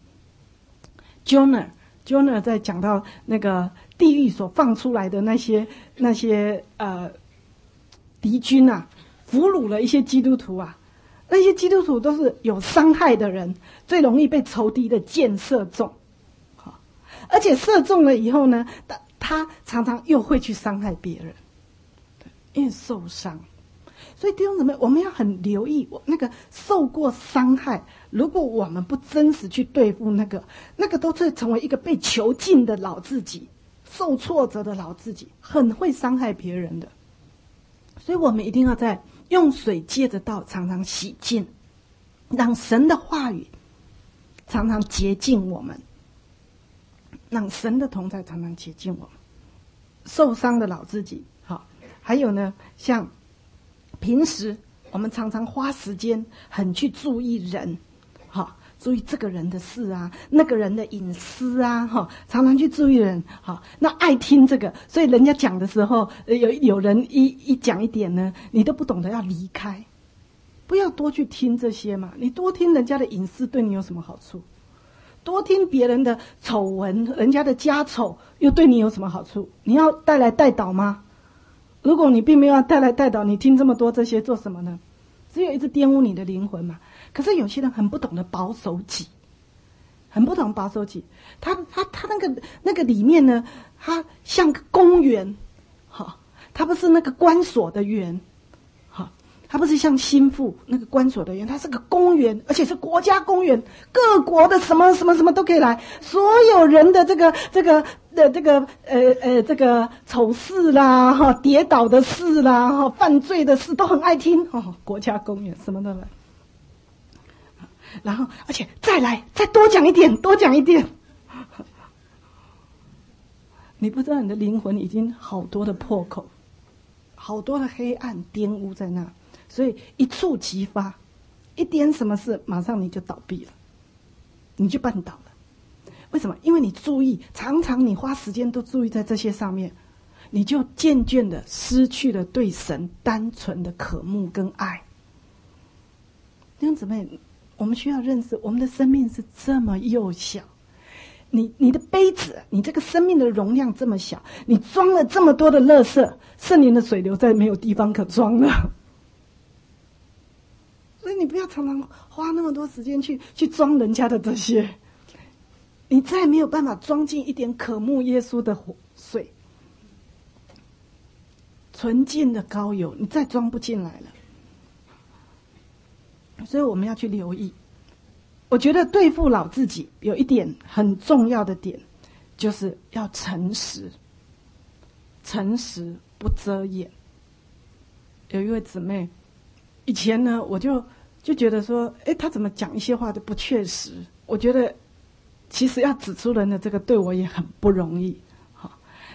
Jonah Jonah 在讲到那个地狱所放出来的那些那些呃敌军啊，俘虏了一些基督徒啊，那些基督徒都是有伤害的人，最容易被仇敌的箭射中，好，而且射中了以后呢，他他常常又会去伤害别人，对，因为受伤。所以弟兄姊妹，我们要很留意那个受过伤害，如果我们不真实去对付那个，那个都会成为一个被囚禁的老自己，受挫折的老自己，很会伤害别人的。所以我们一定要在用水借着道常常洗净，让神的话语常常洁净我们，让神的同在常常洁净我们受伤的老自己。好，还有呢，像平时我们常常花时间很去注意人，好，注意这个人的事啊，那个人的隐私啊，哈，常常去注意人，好，那爱听这个，所以人家讲的时候，有有人一一讲一点呢，你都不懂得要离开，不要多去听这些嘛，你多听人家的隐私对你有什么好处？多听别人的丑闻，人家的家丑又对你有什么好处？你要带来带倒吗？如果你并没有要带来带倒，你听这么多这些做什么呢？只有一直玷污你的灵魂嘛。可是有些人很不懂得保守己，很不懂保守己。他他他那个那个里面呢，他像个公园，好，他不是那个关锁的园，好，他不是像心腹那个关锁的园，他是个公园，而且是国家公园，各国的什么什么什么都可以来，所有人的这个这个。的这个呃呃这个丑事啦哈，跌倒的事啦哈，犯罪的事都很爱听哦。国家公园什么都来，然后而且再来再多讲一点，多讲一点。你不知道你的灵魂已经好多的破口，好多的黑暗玷污在那，所以一触即发，一点什么事马上你就倒闭了，你就绊倒了。为什么？因为你注意，常常你花时间都注意在这些上面，你就渐渐的失去了对神单纯的渴慕跟爱。弟兄姊妹，我们需要认识，我们的生命是这么幼小，你你的杯子，你这个生命的容量这么小，你装了这么多的垃圾，圣灵的水流再没有地方可装了。所以你不要常常花那么多时间去去装人家的这些。你再没有办法装进一点渴慕耶稣的水，纯净的膏油，你再装不进来了。所以我们要去留意。我觉得对付老自己有一点很重要的点，就是要诚实，诚实不遮掩。有一位姊妹，以前呢，我就就觉得说，哎，她怎么讲一些话都不确实，我觉得。其实要指出人的这个对我也很不容易，好，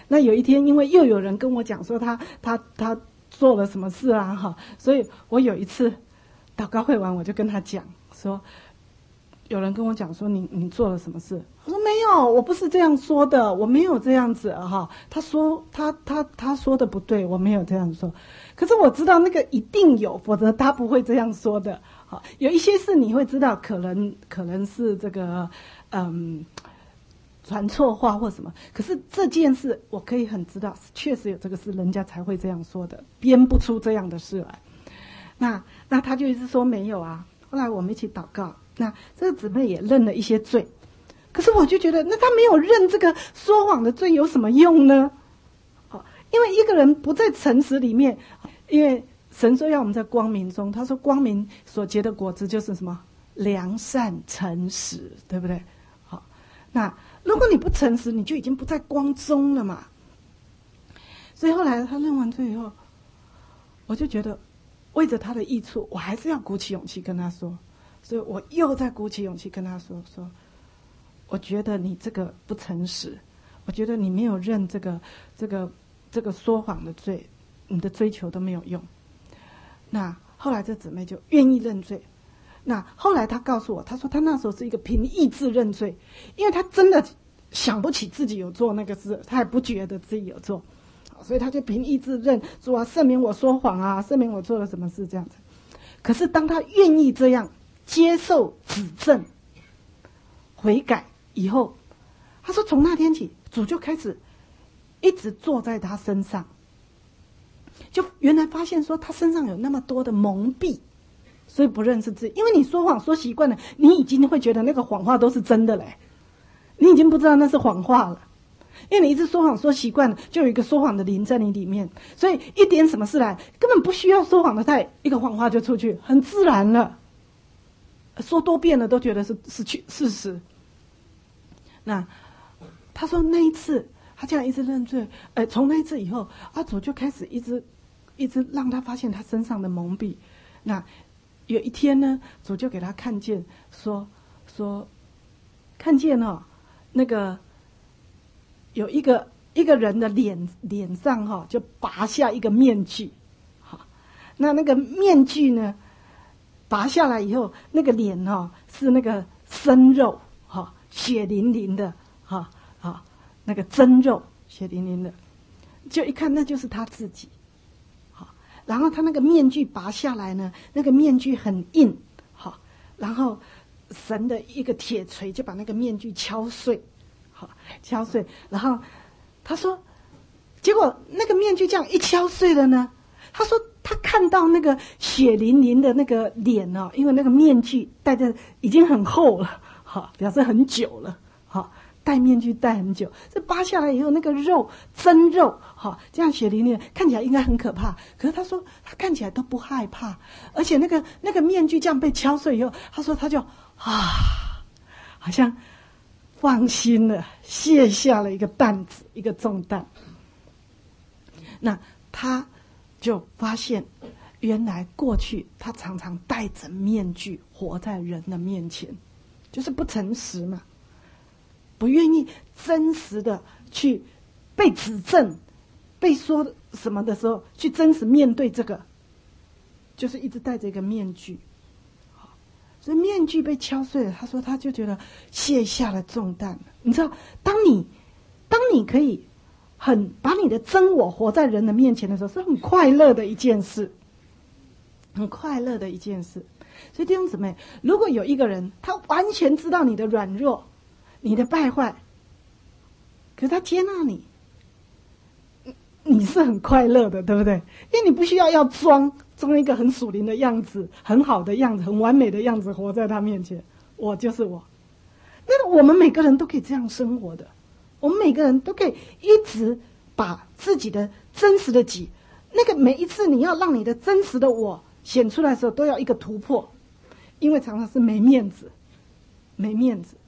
那有一天，因为又有人跟我讲说他他他做了什么事啊，哈，所以我有一次祷告会完，我就跟他讲说，有人跟我讲说你你做了什么事？我说没有，我不是这样说的，我没有这样子哈。他说他他他说的不对，我没有这样说。可是我知道那个一定有，否则他不会这样说的。好，有一些事你会知道，可能可能是这个嗯传错话或什么。可是这件事我可以很知道，确实有这个事，人家才会这样说的，编不出这样的事来。那那他就一直说没有啊。后来我们一起祷告，那这个姊妹也认了一些罪，可是我就觉得，那他没有认这个说谎的罪有什么用呢？好，因为一个人不在诚实里面，因为神说要我们在光明中，他说光明所结的果子就是什么？良善诚实，对不对？好，那如果你不诚实，你就已经不在光中了嘛。所以后来他认完罪以后，我就觉得为着他的益处，我还是要鼓起勇气跟他说。所以我又在鼓起勇气跟他说说，我觉得你这个不诚实，我觉得你没有认这个这个这个说谎的罪，你的追求都没有用。那后来这姊妹就愿意认罪。那后来她告诉我，她说她那时候是一个凭意志认罪，因为她真的想不起自己有做那个事，她也不觉得自己有做，所以她就凭意志认说啊，赦免我说谎啊，赦免我做了什么事这样子。可是当她愿意这样接受指正、悔改以后，她说从那天起，主就开始一直坐在她身上，就原来发现说她身上有那么多的蒙蔽，所以不认识自己。因为你说谎说习惯了，你已经会觉得那个谎话都是真的嘞，你已经不知道那是谎话了。因为你一直说谎说习惯了，就有一个说谎的灵在你里面，所以一点什么事来，根本不需要说谎的态，一个谎话就出去，很自然了。说多遍了都觉得是是去事实。那他说那一次他这样一直认罪，呃，从那一次以后，阿主就开始一直一直让他发现他身上的蒙蔽。那有一天呢，主就给他看见，说说看见哦，那个有一个一个人的脸脸上哈、哦，就拔下一个面具，好，那那个面具呢，拔下来以后，那个脸哈、哦、是那个生肉哈、哦，血淋淋的哈啊、哦，那个真肉血淋淋的，就一看那就是他自己。然后他那个面具拔下来呢，那个面具很硬，好，然后神的一个铁锤就把那个面具敲碎，好，敲碎。然后他说，结果那个面具这样一敲碎了呢，他说他看到那个血淋淋的那个脸哦，因为那个面具戴着已经很厚了，好，表示很久了，好。戴面具戴很久，这扒下来以后，那个肉真肉，哈，这样血淋淋，看起来应该很可怕。可是他说他看起来都不害怕，而且那个那个面具这样被敲碎以后，他说他就啊，好像放心了，卸下了一个担子，一个重担。那他就发现，原来过去他常常戴着面具活在人的面前，就是不诚实嘛。不愿意真实的去被指正，被说什么的时候，去真实面对这个，就是一直戴着一个面具。好，所以面具被敲碎了，他说他就觉得卸下了重担了。你知道，当你当你可以很把你的真我活在人的面前的时候，是很快乐的一件事，很快乐的一件事。所以弟兄姊妹，如果有一个人，他完全知道你的软弱，你的败坏，可是他接纳你，你是很快乐的，对不对？因为你不需要要装装一个很属灵的样子，很好的样子，很完美的样子活在他面前。我就是我。那我们每个人都可以这样生活的，我们每个人都可以一直把自己的真实的己，那个每一次你要让你的真实的我显出来的时候，都要一个突破，因为常常是没面子，没面子。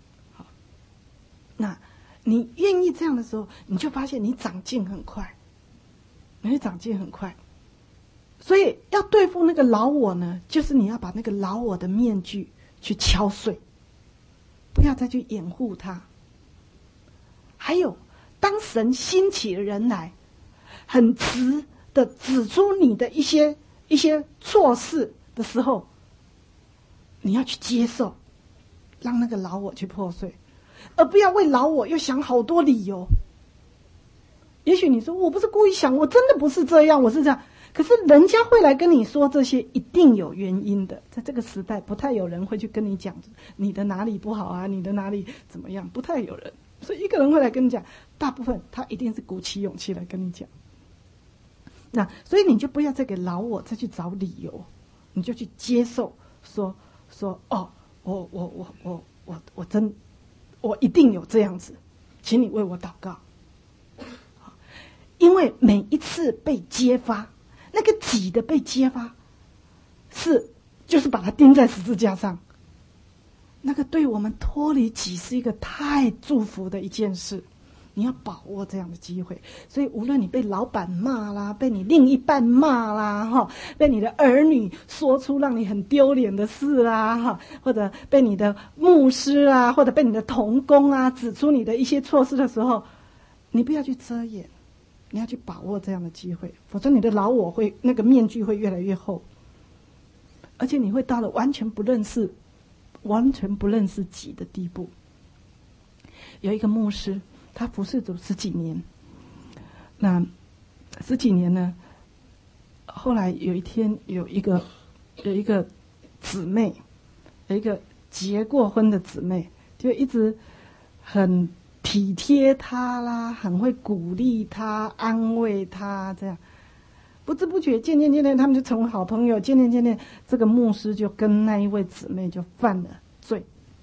那你愿意这样的时候，你就发现你长进很快，你会长进很快。所以要对付那个老我呢，就是你要把那个老我的面具去敲碎，不要再去掩护它。还有， 当神兴起人来，很直的指出你的一些一些错事的时候，你要去接受，让那个老我去破碎，而不要为老我又想好多理由。也许你说我不是故意想，我真的不是这样，我是这样。可是人家会来跟你说这些，一定有原因的。在这个时代，不太有人会去跟你讲你的哪里不好啊，你的哪里怎么样，不太有人。所以一个人会来跟你讲，大部分他一定是鼓起勇气来跟你讲。那所以你就不要再给老我再去找理由，你就去接受，说说哦，我我我我我我真我一定有这样子，请你为我祷告。因为每一次被揭发，那个己的被揭发，是就是把它钉在十字架上。那个对我们脱离己是一个太祝福的一件事，你要把握这样的机会。所以无论你被老板骂啦，被你另一半骂啦，哈，被你的儿女说出让你很丢脸的事啦，哈，或者被你的牧师啊，或者被你的同工啊指出你的一些错事的时候，你不要去遮掩。你要去把握这样的机会，否则你的老我会那个面具会越来越厚，而且你会到了完全不认识、完全不认识己的地步。有一个牧师，他服侍主十几年，那十几年呢，后来有一天有一个有一个姊妹，有一个结过婚的姊妹，就一直很体贴他啦，很会鼓励他、安慰他，这样不知不觉渐渐渐渐他们就成为好朋友。渐渐渐渐这个牧师就跟那一位姊妹就犯了罪，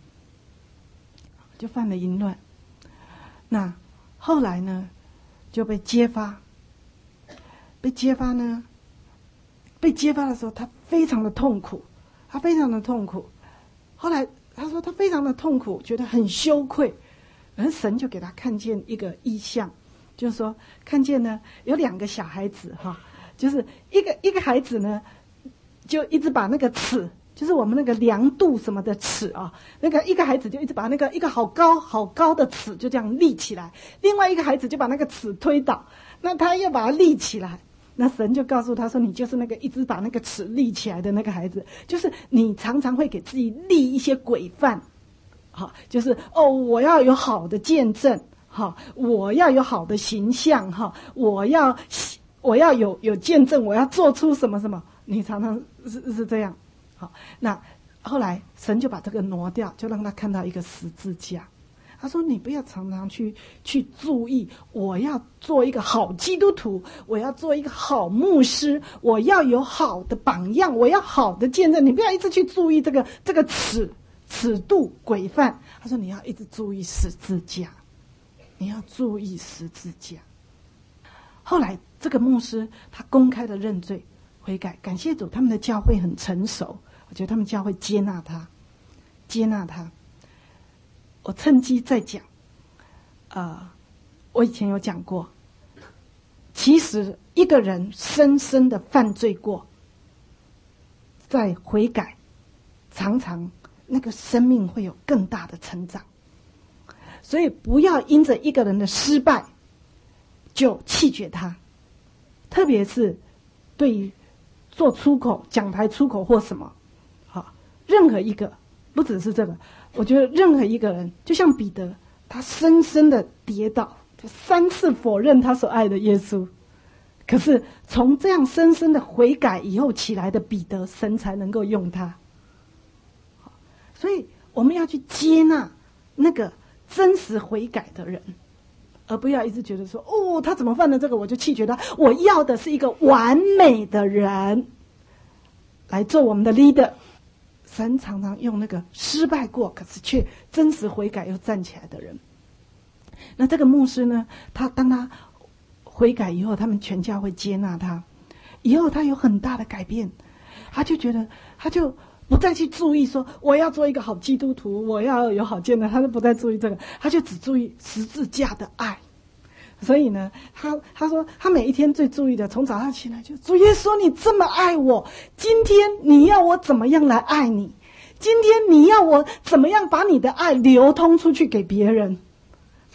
就犯了淫乱。那后来呢就被揭发，被揭发呢被揭发的时候他非常的痛苦，他非常的痛苦。后来他说他非常的痛苦，觉得很羞愧。而神就给他看见一个异象，就是说看见呢有两个小孩子哈，就是一个一个孩子呢就一直把那个尺，就是我们那个量度什么的尺啊，那个一个孩子就一直把那个一个好高好高的尺就这样立起来，另外一个孩子就把那个尺推倒，那他又把它立起来。那神就告诉他说，你就是那个一直把那个尺立起来的那个孩子，就是你常常会给自己立一些规范。好，就是哦，我要有好的见证，哈，我要有好的形象，哈，我要我要有有见证，我要做出什么什么。你常常是是这样，好，那后来神就把这个挪掉，就让他看到一个十字架。他说：“你不要常常去去注意，我要做一个好基督徒，我要做一个好牧师，我要有好的榜样，我要好的见证。你不要一直去注意这个这个尺。”尺度规范，他说你要一直注意十字架，你要注意十字架。后来这个牧师他公开的认罪悔改，感谢主，他们的教会很成熟，我觉得他们教会接纳他，接纳他。我趁机再讲，呃，我以前有讲过，其实一个人深深的犯罪过，再悔改，常常那个生命会有更大的成长。所以不要因着一个人的失败就弃绝他，特别是对于做出口讲台出口或什么，好，任何一个，不只是这个，我觉得任何一个人，就像彼得，他深深的跌倒，他三次否认他所爱的耶稣，可是从这样深深的悔改以后起来的彼得，神才能够用他。所以我们要去接纳那个真实悔改的人，而不要一直觉得说，哦，他怎么犯了这个我就弃绝他。我要的是一个完美的人来做我们的 leader。 神常常用那个失败过可是却真实悔改又站起来的人。那这个牧师呢，他当他悔改以后，他们全教会接纳他，以后他有很大的改变，他就觉得他就不再去注意说我要做一个好基督徒，我要有好见证，他就不再注意这个，他就只注意十字架的爱。所以呢，他他说他每一天最注意的，从早上起来就主耶稣，你这么爱我，今天你要我怎么样来爱你？今天你要我怎么样把你的爱流通出去给别人？他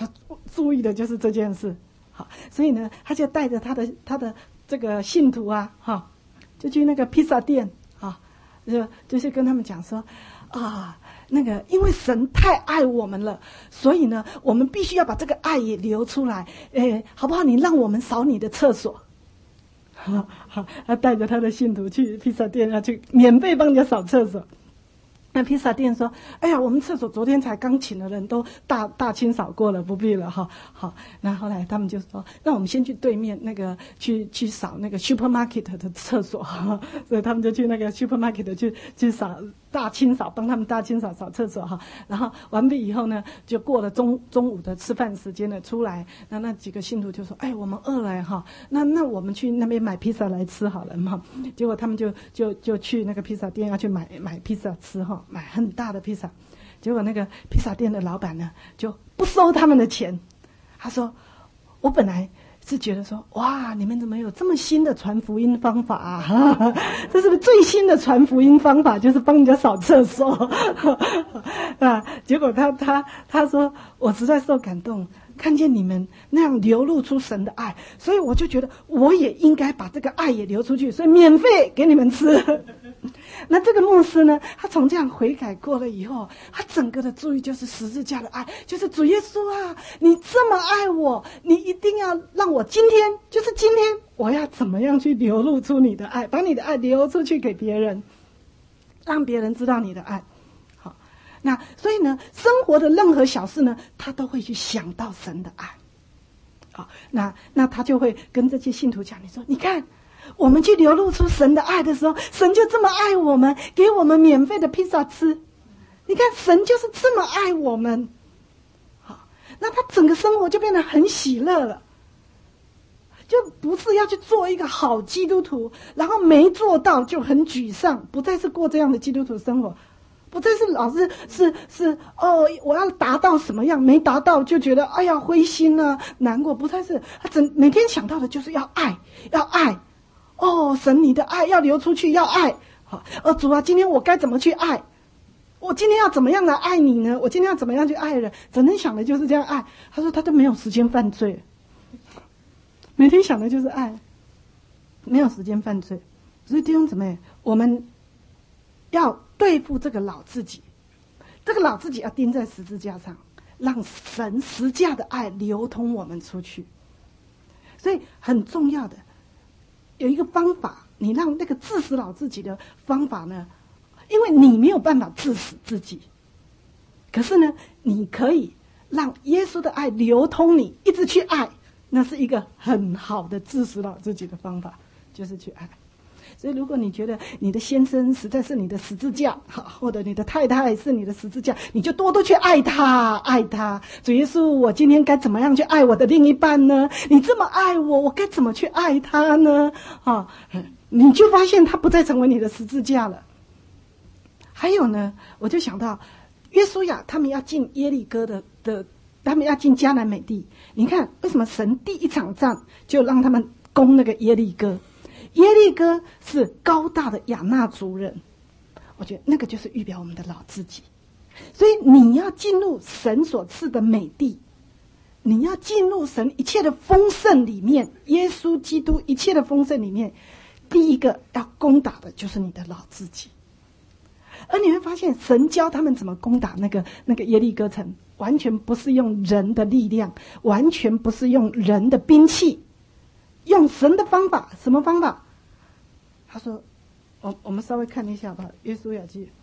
注意的就是这件事。好，所以呢，他就带着他的他的这个信徒啊，哈，就去那个披萨店啊，就就是跟他们讲说，啊，那个因为神太爱我们了，所以呢，我们必须要把这个爱也流出来。诶，好不好？你让我们扫你的厕所。好好，他带着他的信徒去披萨店，要去免费帮人家扫厕所。那披萨店说：“哎呀，我们厕所昨天才刚请的人都大大清扫过了，不必了哈。”好，那后来他们就说：“那我们先去对面那个去去扫那个 supermarket 的厕所。”所以他们就去那个 supermarket 去去扫大清扫，帮他们大清扫扫厕所哈。然后完毕以后呢，就过了中中午的吃饭时间了，出来那那几个信徒就说：“哎，我们饿了哈，那那我们去那边买披萨来吃好了嘛。”结果他们就就就去那个披萨店要去买买披萨吃哈。买很大的披萨，结果那个披萨店的老板呢就不收他们的钱。他说：“我本来是觉得说，哇，你们怎么有这么新的传福音方法啊？这是不是最新的传福音方法？就是帮人家扫厕所啊？”结果他他他说：“我实在受感动，看见你们那样流露出神的爱，所以我就觉得我也应该把这个爱也流出去，所以免费给你们吃。”那这个牧师呢，他从这样悔改过了以后，他整个的注意就是十字架的爱，就是主耶稣啊，你这么爱我，你一定要让我今天，就是今天，我要怎么样去流露出你的爱，把你的爱流出去给别人，让别人知道你的爱。好，那所以呢，生活的任何小事呢，他都会去想到神的爱。好，那那他就会跟这些信徒讲，你说，你看。我们去流露出神的爱的时候，神就这么爱我们，给我们免费的披萨吃。你看，神就是这么爱我们。好，那他整个生活就变得很喜乐了，就不是要去做一个好基督徒，然后没做到就很沮丧，不再是过这样的基督徒生活，不再是老是是是哦，我要达到什么样，没达到就觉得哎呀灰心啊难过，不再是他整每天想到的就是要爱，要爱。哦，神，你的爱要流出去，要爱。好，哦，主啊，今天我该怎么去爱？我今天要怎么样来爱你呢？我今天要怎么样去爱人？整天想的就是这样爱。他说他都没有时间犯罪，每天想的就是爱，没有时间犯罪。所以弟兄姊妹，我们要对付这个老自己，这个老自己要钉在十字架上，让神十架的爱流通我们出去。所以很重要的。有一个方法，你让那个致死老自己的方法呢，因为你没有办法致死自己，可是呢，你可以让耶稣的爱流通你，一直去爱，那是一个很好的致死老自己的方法，就是去爱。所以如果你觉得你的先生实在是你的十字架，或者你的太太是你的十字架，你就多多去爱他，爱他。主耶稣，我今天该怎么样去爱我的另一半呢？你这么爱我，我该怎么去爱他呢？啊，你就发现他不再成为你的十字架了。还有呢，我就想到约书亚他们要进耶利哥的的，他们要进迦南美地。你看为什么神第一场仗就让他们攻那个耶利哥？耶利哥是高大的亚衲族人，我觉得那个就是预表我们的老自己。所以你要进入神所赐的美地，你要进入神一切的丰盛里面，耶稣基督一切的丰盛里面，第一个要攻打的就是你的老自己。而你会发现神教他们怎么攻打那个那个耶利哥城，完全不是用人的力量，完全不是用人的兵器，用神的方法。什么方法？他说，我我们稍微看一下吧，约书亚记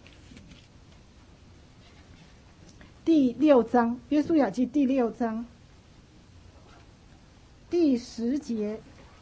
第六章，约书亚记第六章第十节。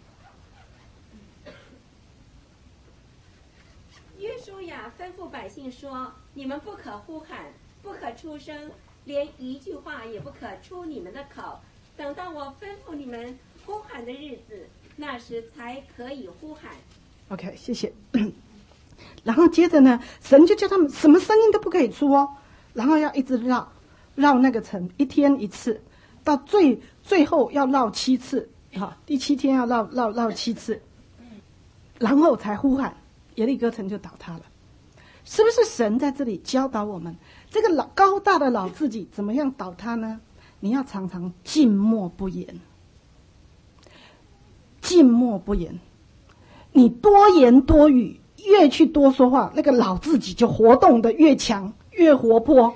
约书亚吩咐百姓说：“你们不可呼喊，不可出声，连一句话也不可出你们的口。等到我吩咐你们呼喊的日子，那时才可以呼喊。” OK， 谢谢。然后接着呢，神就叫他们什么声音都不可以出哦，然后要一直绕绕那个城，一天一次，到最最后要绕七次，好，第七天要绕绕绕七次，然后才呼喊，耶利哥城就倒塌了。是不是神在这里教导我们，这个老高大的老自己怎么样倒塌呢？ 你要常常静默不言。静默不言，你多言多语，越去多说话，那个老自己就活动的越强，越活泼。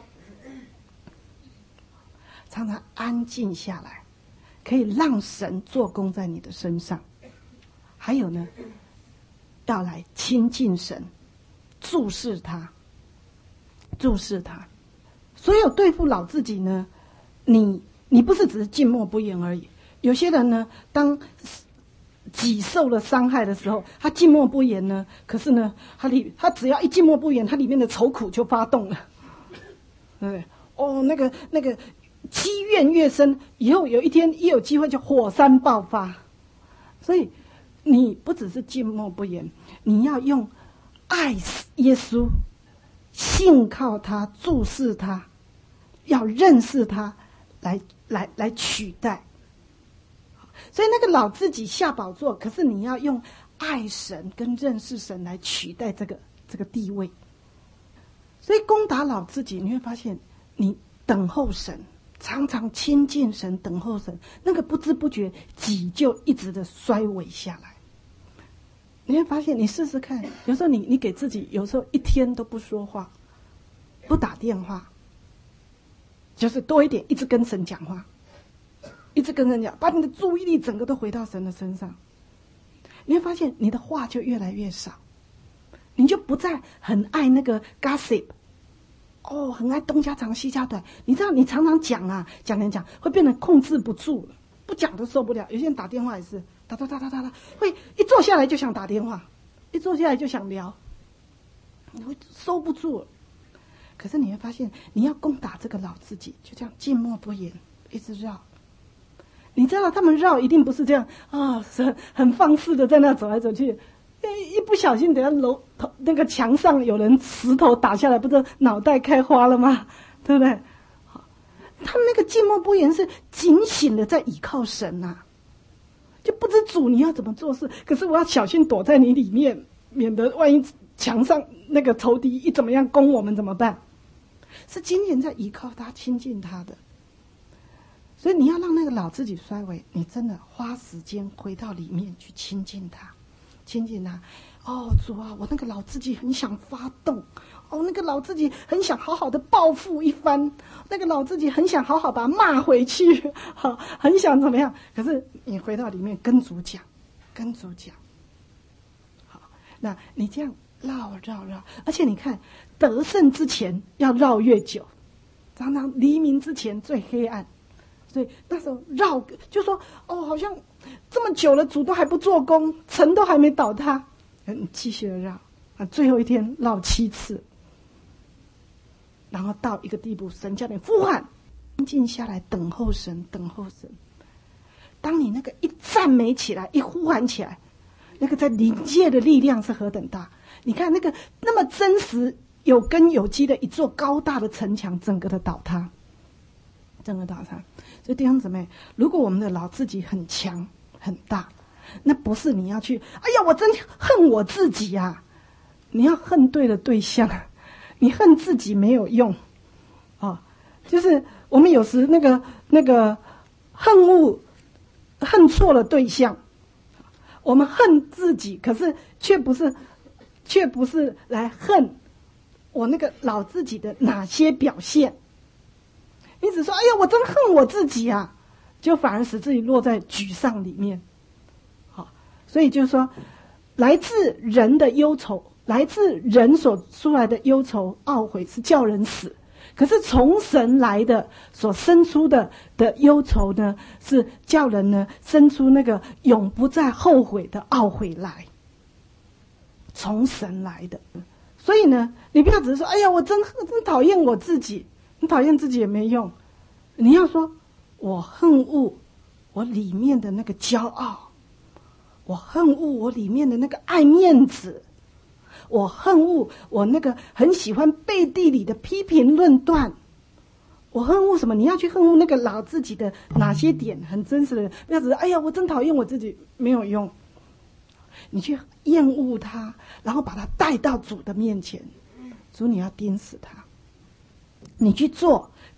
常常安静下来，可以让神做工在你的身上。还有呢，要来亲近神，注视他，注视他。所有对付老自己呢，你你不是只是静默不言而已。有些人呢，当己受了伤害的时候，他静默不言呢，可是呢，他里他只要一静默不言，他里面的愁苦就发动了，对不对？哦，那个那个积怨越深，以后有一天一有机会就火山爆发。所以你不只是静默不言，你要用爱耶稣，信靠他，注视他，要认识他，来来来取代。所以那个老自己下宝座，可是你要用爱神跟认识神来取代这个这个地位。所以攻打老自己，你会发现你等候神，常常亲近神，等候神，那个不知不觉己就一直的衰微下来。你会发现，你试试看，有时候你你给自己，有时候一天都不说话，不打电话，就是多一点，一直跟神讲话。一直跟人讲，把你的注意力整个都回到神的身上，你会发现你的话就越来越少，你就不再很爱那个 gossip， 哦，很爱东家长西家短。你知道，你常常讲啊，讲讲讲，会变得控制不住了，不讲都受不了。有些人打电话也是，打打打打打打，会一坐下来就想打电话，一坐下来就想聊，你会收不住了。可是你会发现，你要攻打这个老自己，就这样静默不言，一直绕。你知道他们绕一定不是这样啊，很很放肆的在那走来走去，一一不小心等下楼头那个墙上有人石头打下来，不知道脑袋开花了吗？对不对？他们那个静默不言是警醒的在倚靠神啊，就不知主你要怎么做事，可是我要小心躲在你里面，免得万一墙上那个仇敌一怎么样攻我们怎么办？是警醒在倚靠他，亲近他的。所以你要让那个老自己衰微，你真的花时间回到里面去亲近他，亲近他。哦，主啊，我那个老自己很想发动，哦，那个老自己很想好好的报复一番，那个老自己很想好好把他骂回去，好，很想怎么样？可是你回到里面跟主讲，跟主讲，好，那你这样绕绕绕，而且你看得胜之前要绕越久，常常黎明之前最黑暗。所以那时候绕，就说哦，好像这么久了，主都还不做工，城都还没倒塌，嗯，继续的绕啊，最后一天绕七次，然后到一个地步，神叫你呼喊，静下来等候神，等候神。当你那个一赞美起来，一呼喊起来，那个在灵界的力量是何等大！你看那个那么真实、有根有基的一座高大的城墙，整个的倒塌，整个倒塌。所以弟兄姊妹，如果我们的老自己很强很大，那不是你要去，哎呀，我真恨我自己啊！你要恨对了对象，你恨自己没有用，啊、哦，就是我们有时那个那个恨恶恨错了对象，我们恨自己，可是却不是却不是来恨我那个老自己的哪些表现。你只说哎呀我真恨我自己啊，就反而使自己落在沮丧里面。好，所以就是说来自人的忧愁，来自人所出来的忧愁懊悔是叫人死，可是从神来的所生出的的忧愁呢，是叫人呢生出那个永不再后悔的懊悔来，从神来的。所以呢，你不要只是说哎呀我真真讨厌我自己，你讨厌自己也没用，你要说我恨恶我里面的那个骄傲，我恨恶我里面的那个爱面子，我恨恶我那个很喜欢背地里的批评论断，我恨恶什么？你要去恨恶那个老自己的哪些点很真实的人，不要只是哎呀我真讨厌我自己，没有用。你去厌恶他，然后把他带到主的面前，主你要钉死他，你去做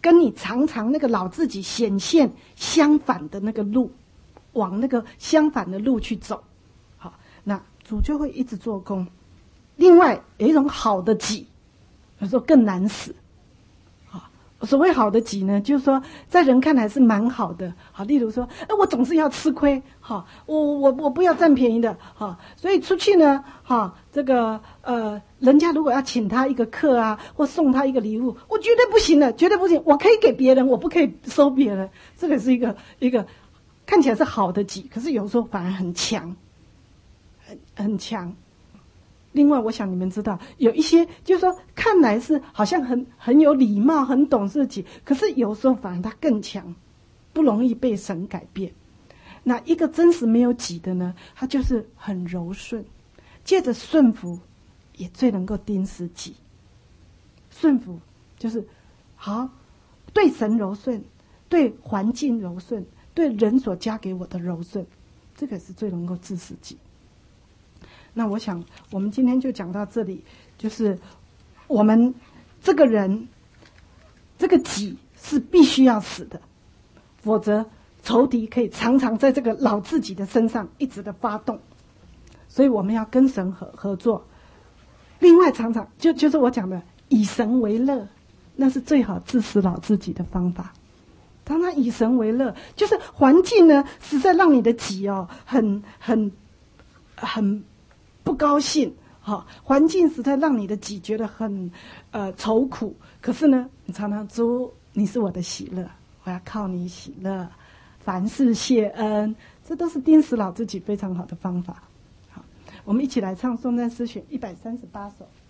跟你常常那个老自己显现相反的那个路，往那个相反的路去走。好，那主就会一直做工。另外有一种好的己，有时候更难死。所谓好的己呢，就是说在人看来是蛮好的。好，例如说，哎，我总是要吃亏，哈，我我我不要占便宜的，哈，所以出去呢，哈，这个呃，人家如果要请他一个客啊，或送他一个礼物，我绝对不行的，绝对不行，我可以给别人，我不可以收别人。这个是一个一个看起来是好的己，可是有时候反而很强，很很强。另外，我想你们知道，有一些就是说，看来是好像很很有礼貌、很懂自己，可是有时候反而他更强，不容易被神改变。那一个真实没有己的呢，他就是很柔顺，借着顺服，也最能够钉死己。顺服就是好，对神柔顺，对环境柔顺，对人所加给我的柔顺，这个是最能够治死己。那我想我们今天就讲到这里，就是我们这个人这个己是必须要死的，否则仇敌可以常常在这个老自己的身上一直的发动，所以我们要跟神合合作。另外常常就就是我讲的以神为乐，那是最好治死老自己的方法。当他以神为乐，就是环境呢实在让你的己哦很很很不高兴，好，环境实在让你的己觉得很呃愁苦。可是呢，你常常主，你是我的喜乐，我要靠你喜乐，凡事谢恩，这都是钉死老自己非常好的方法。好，我们一起来唱颂赞诗选一百三十八首。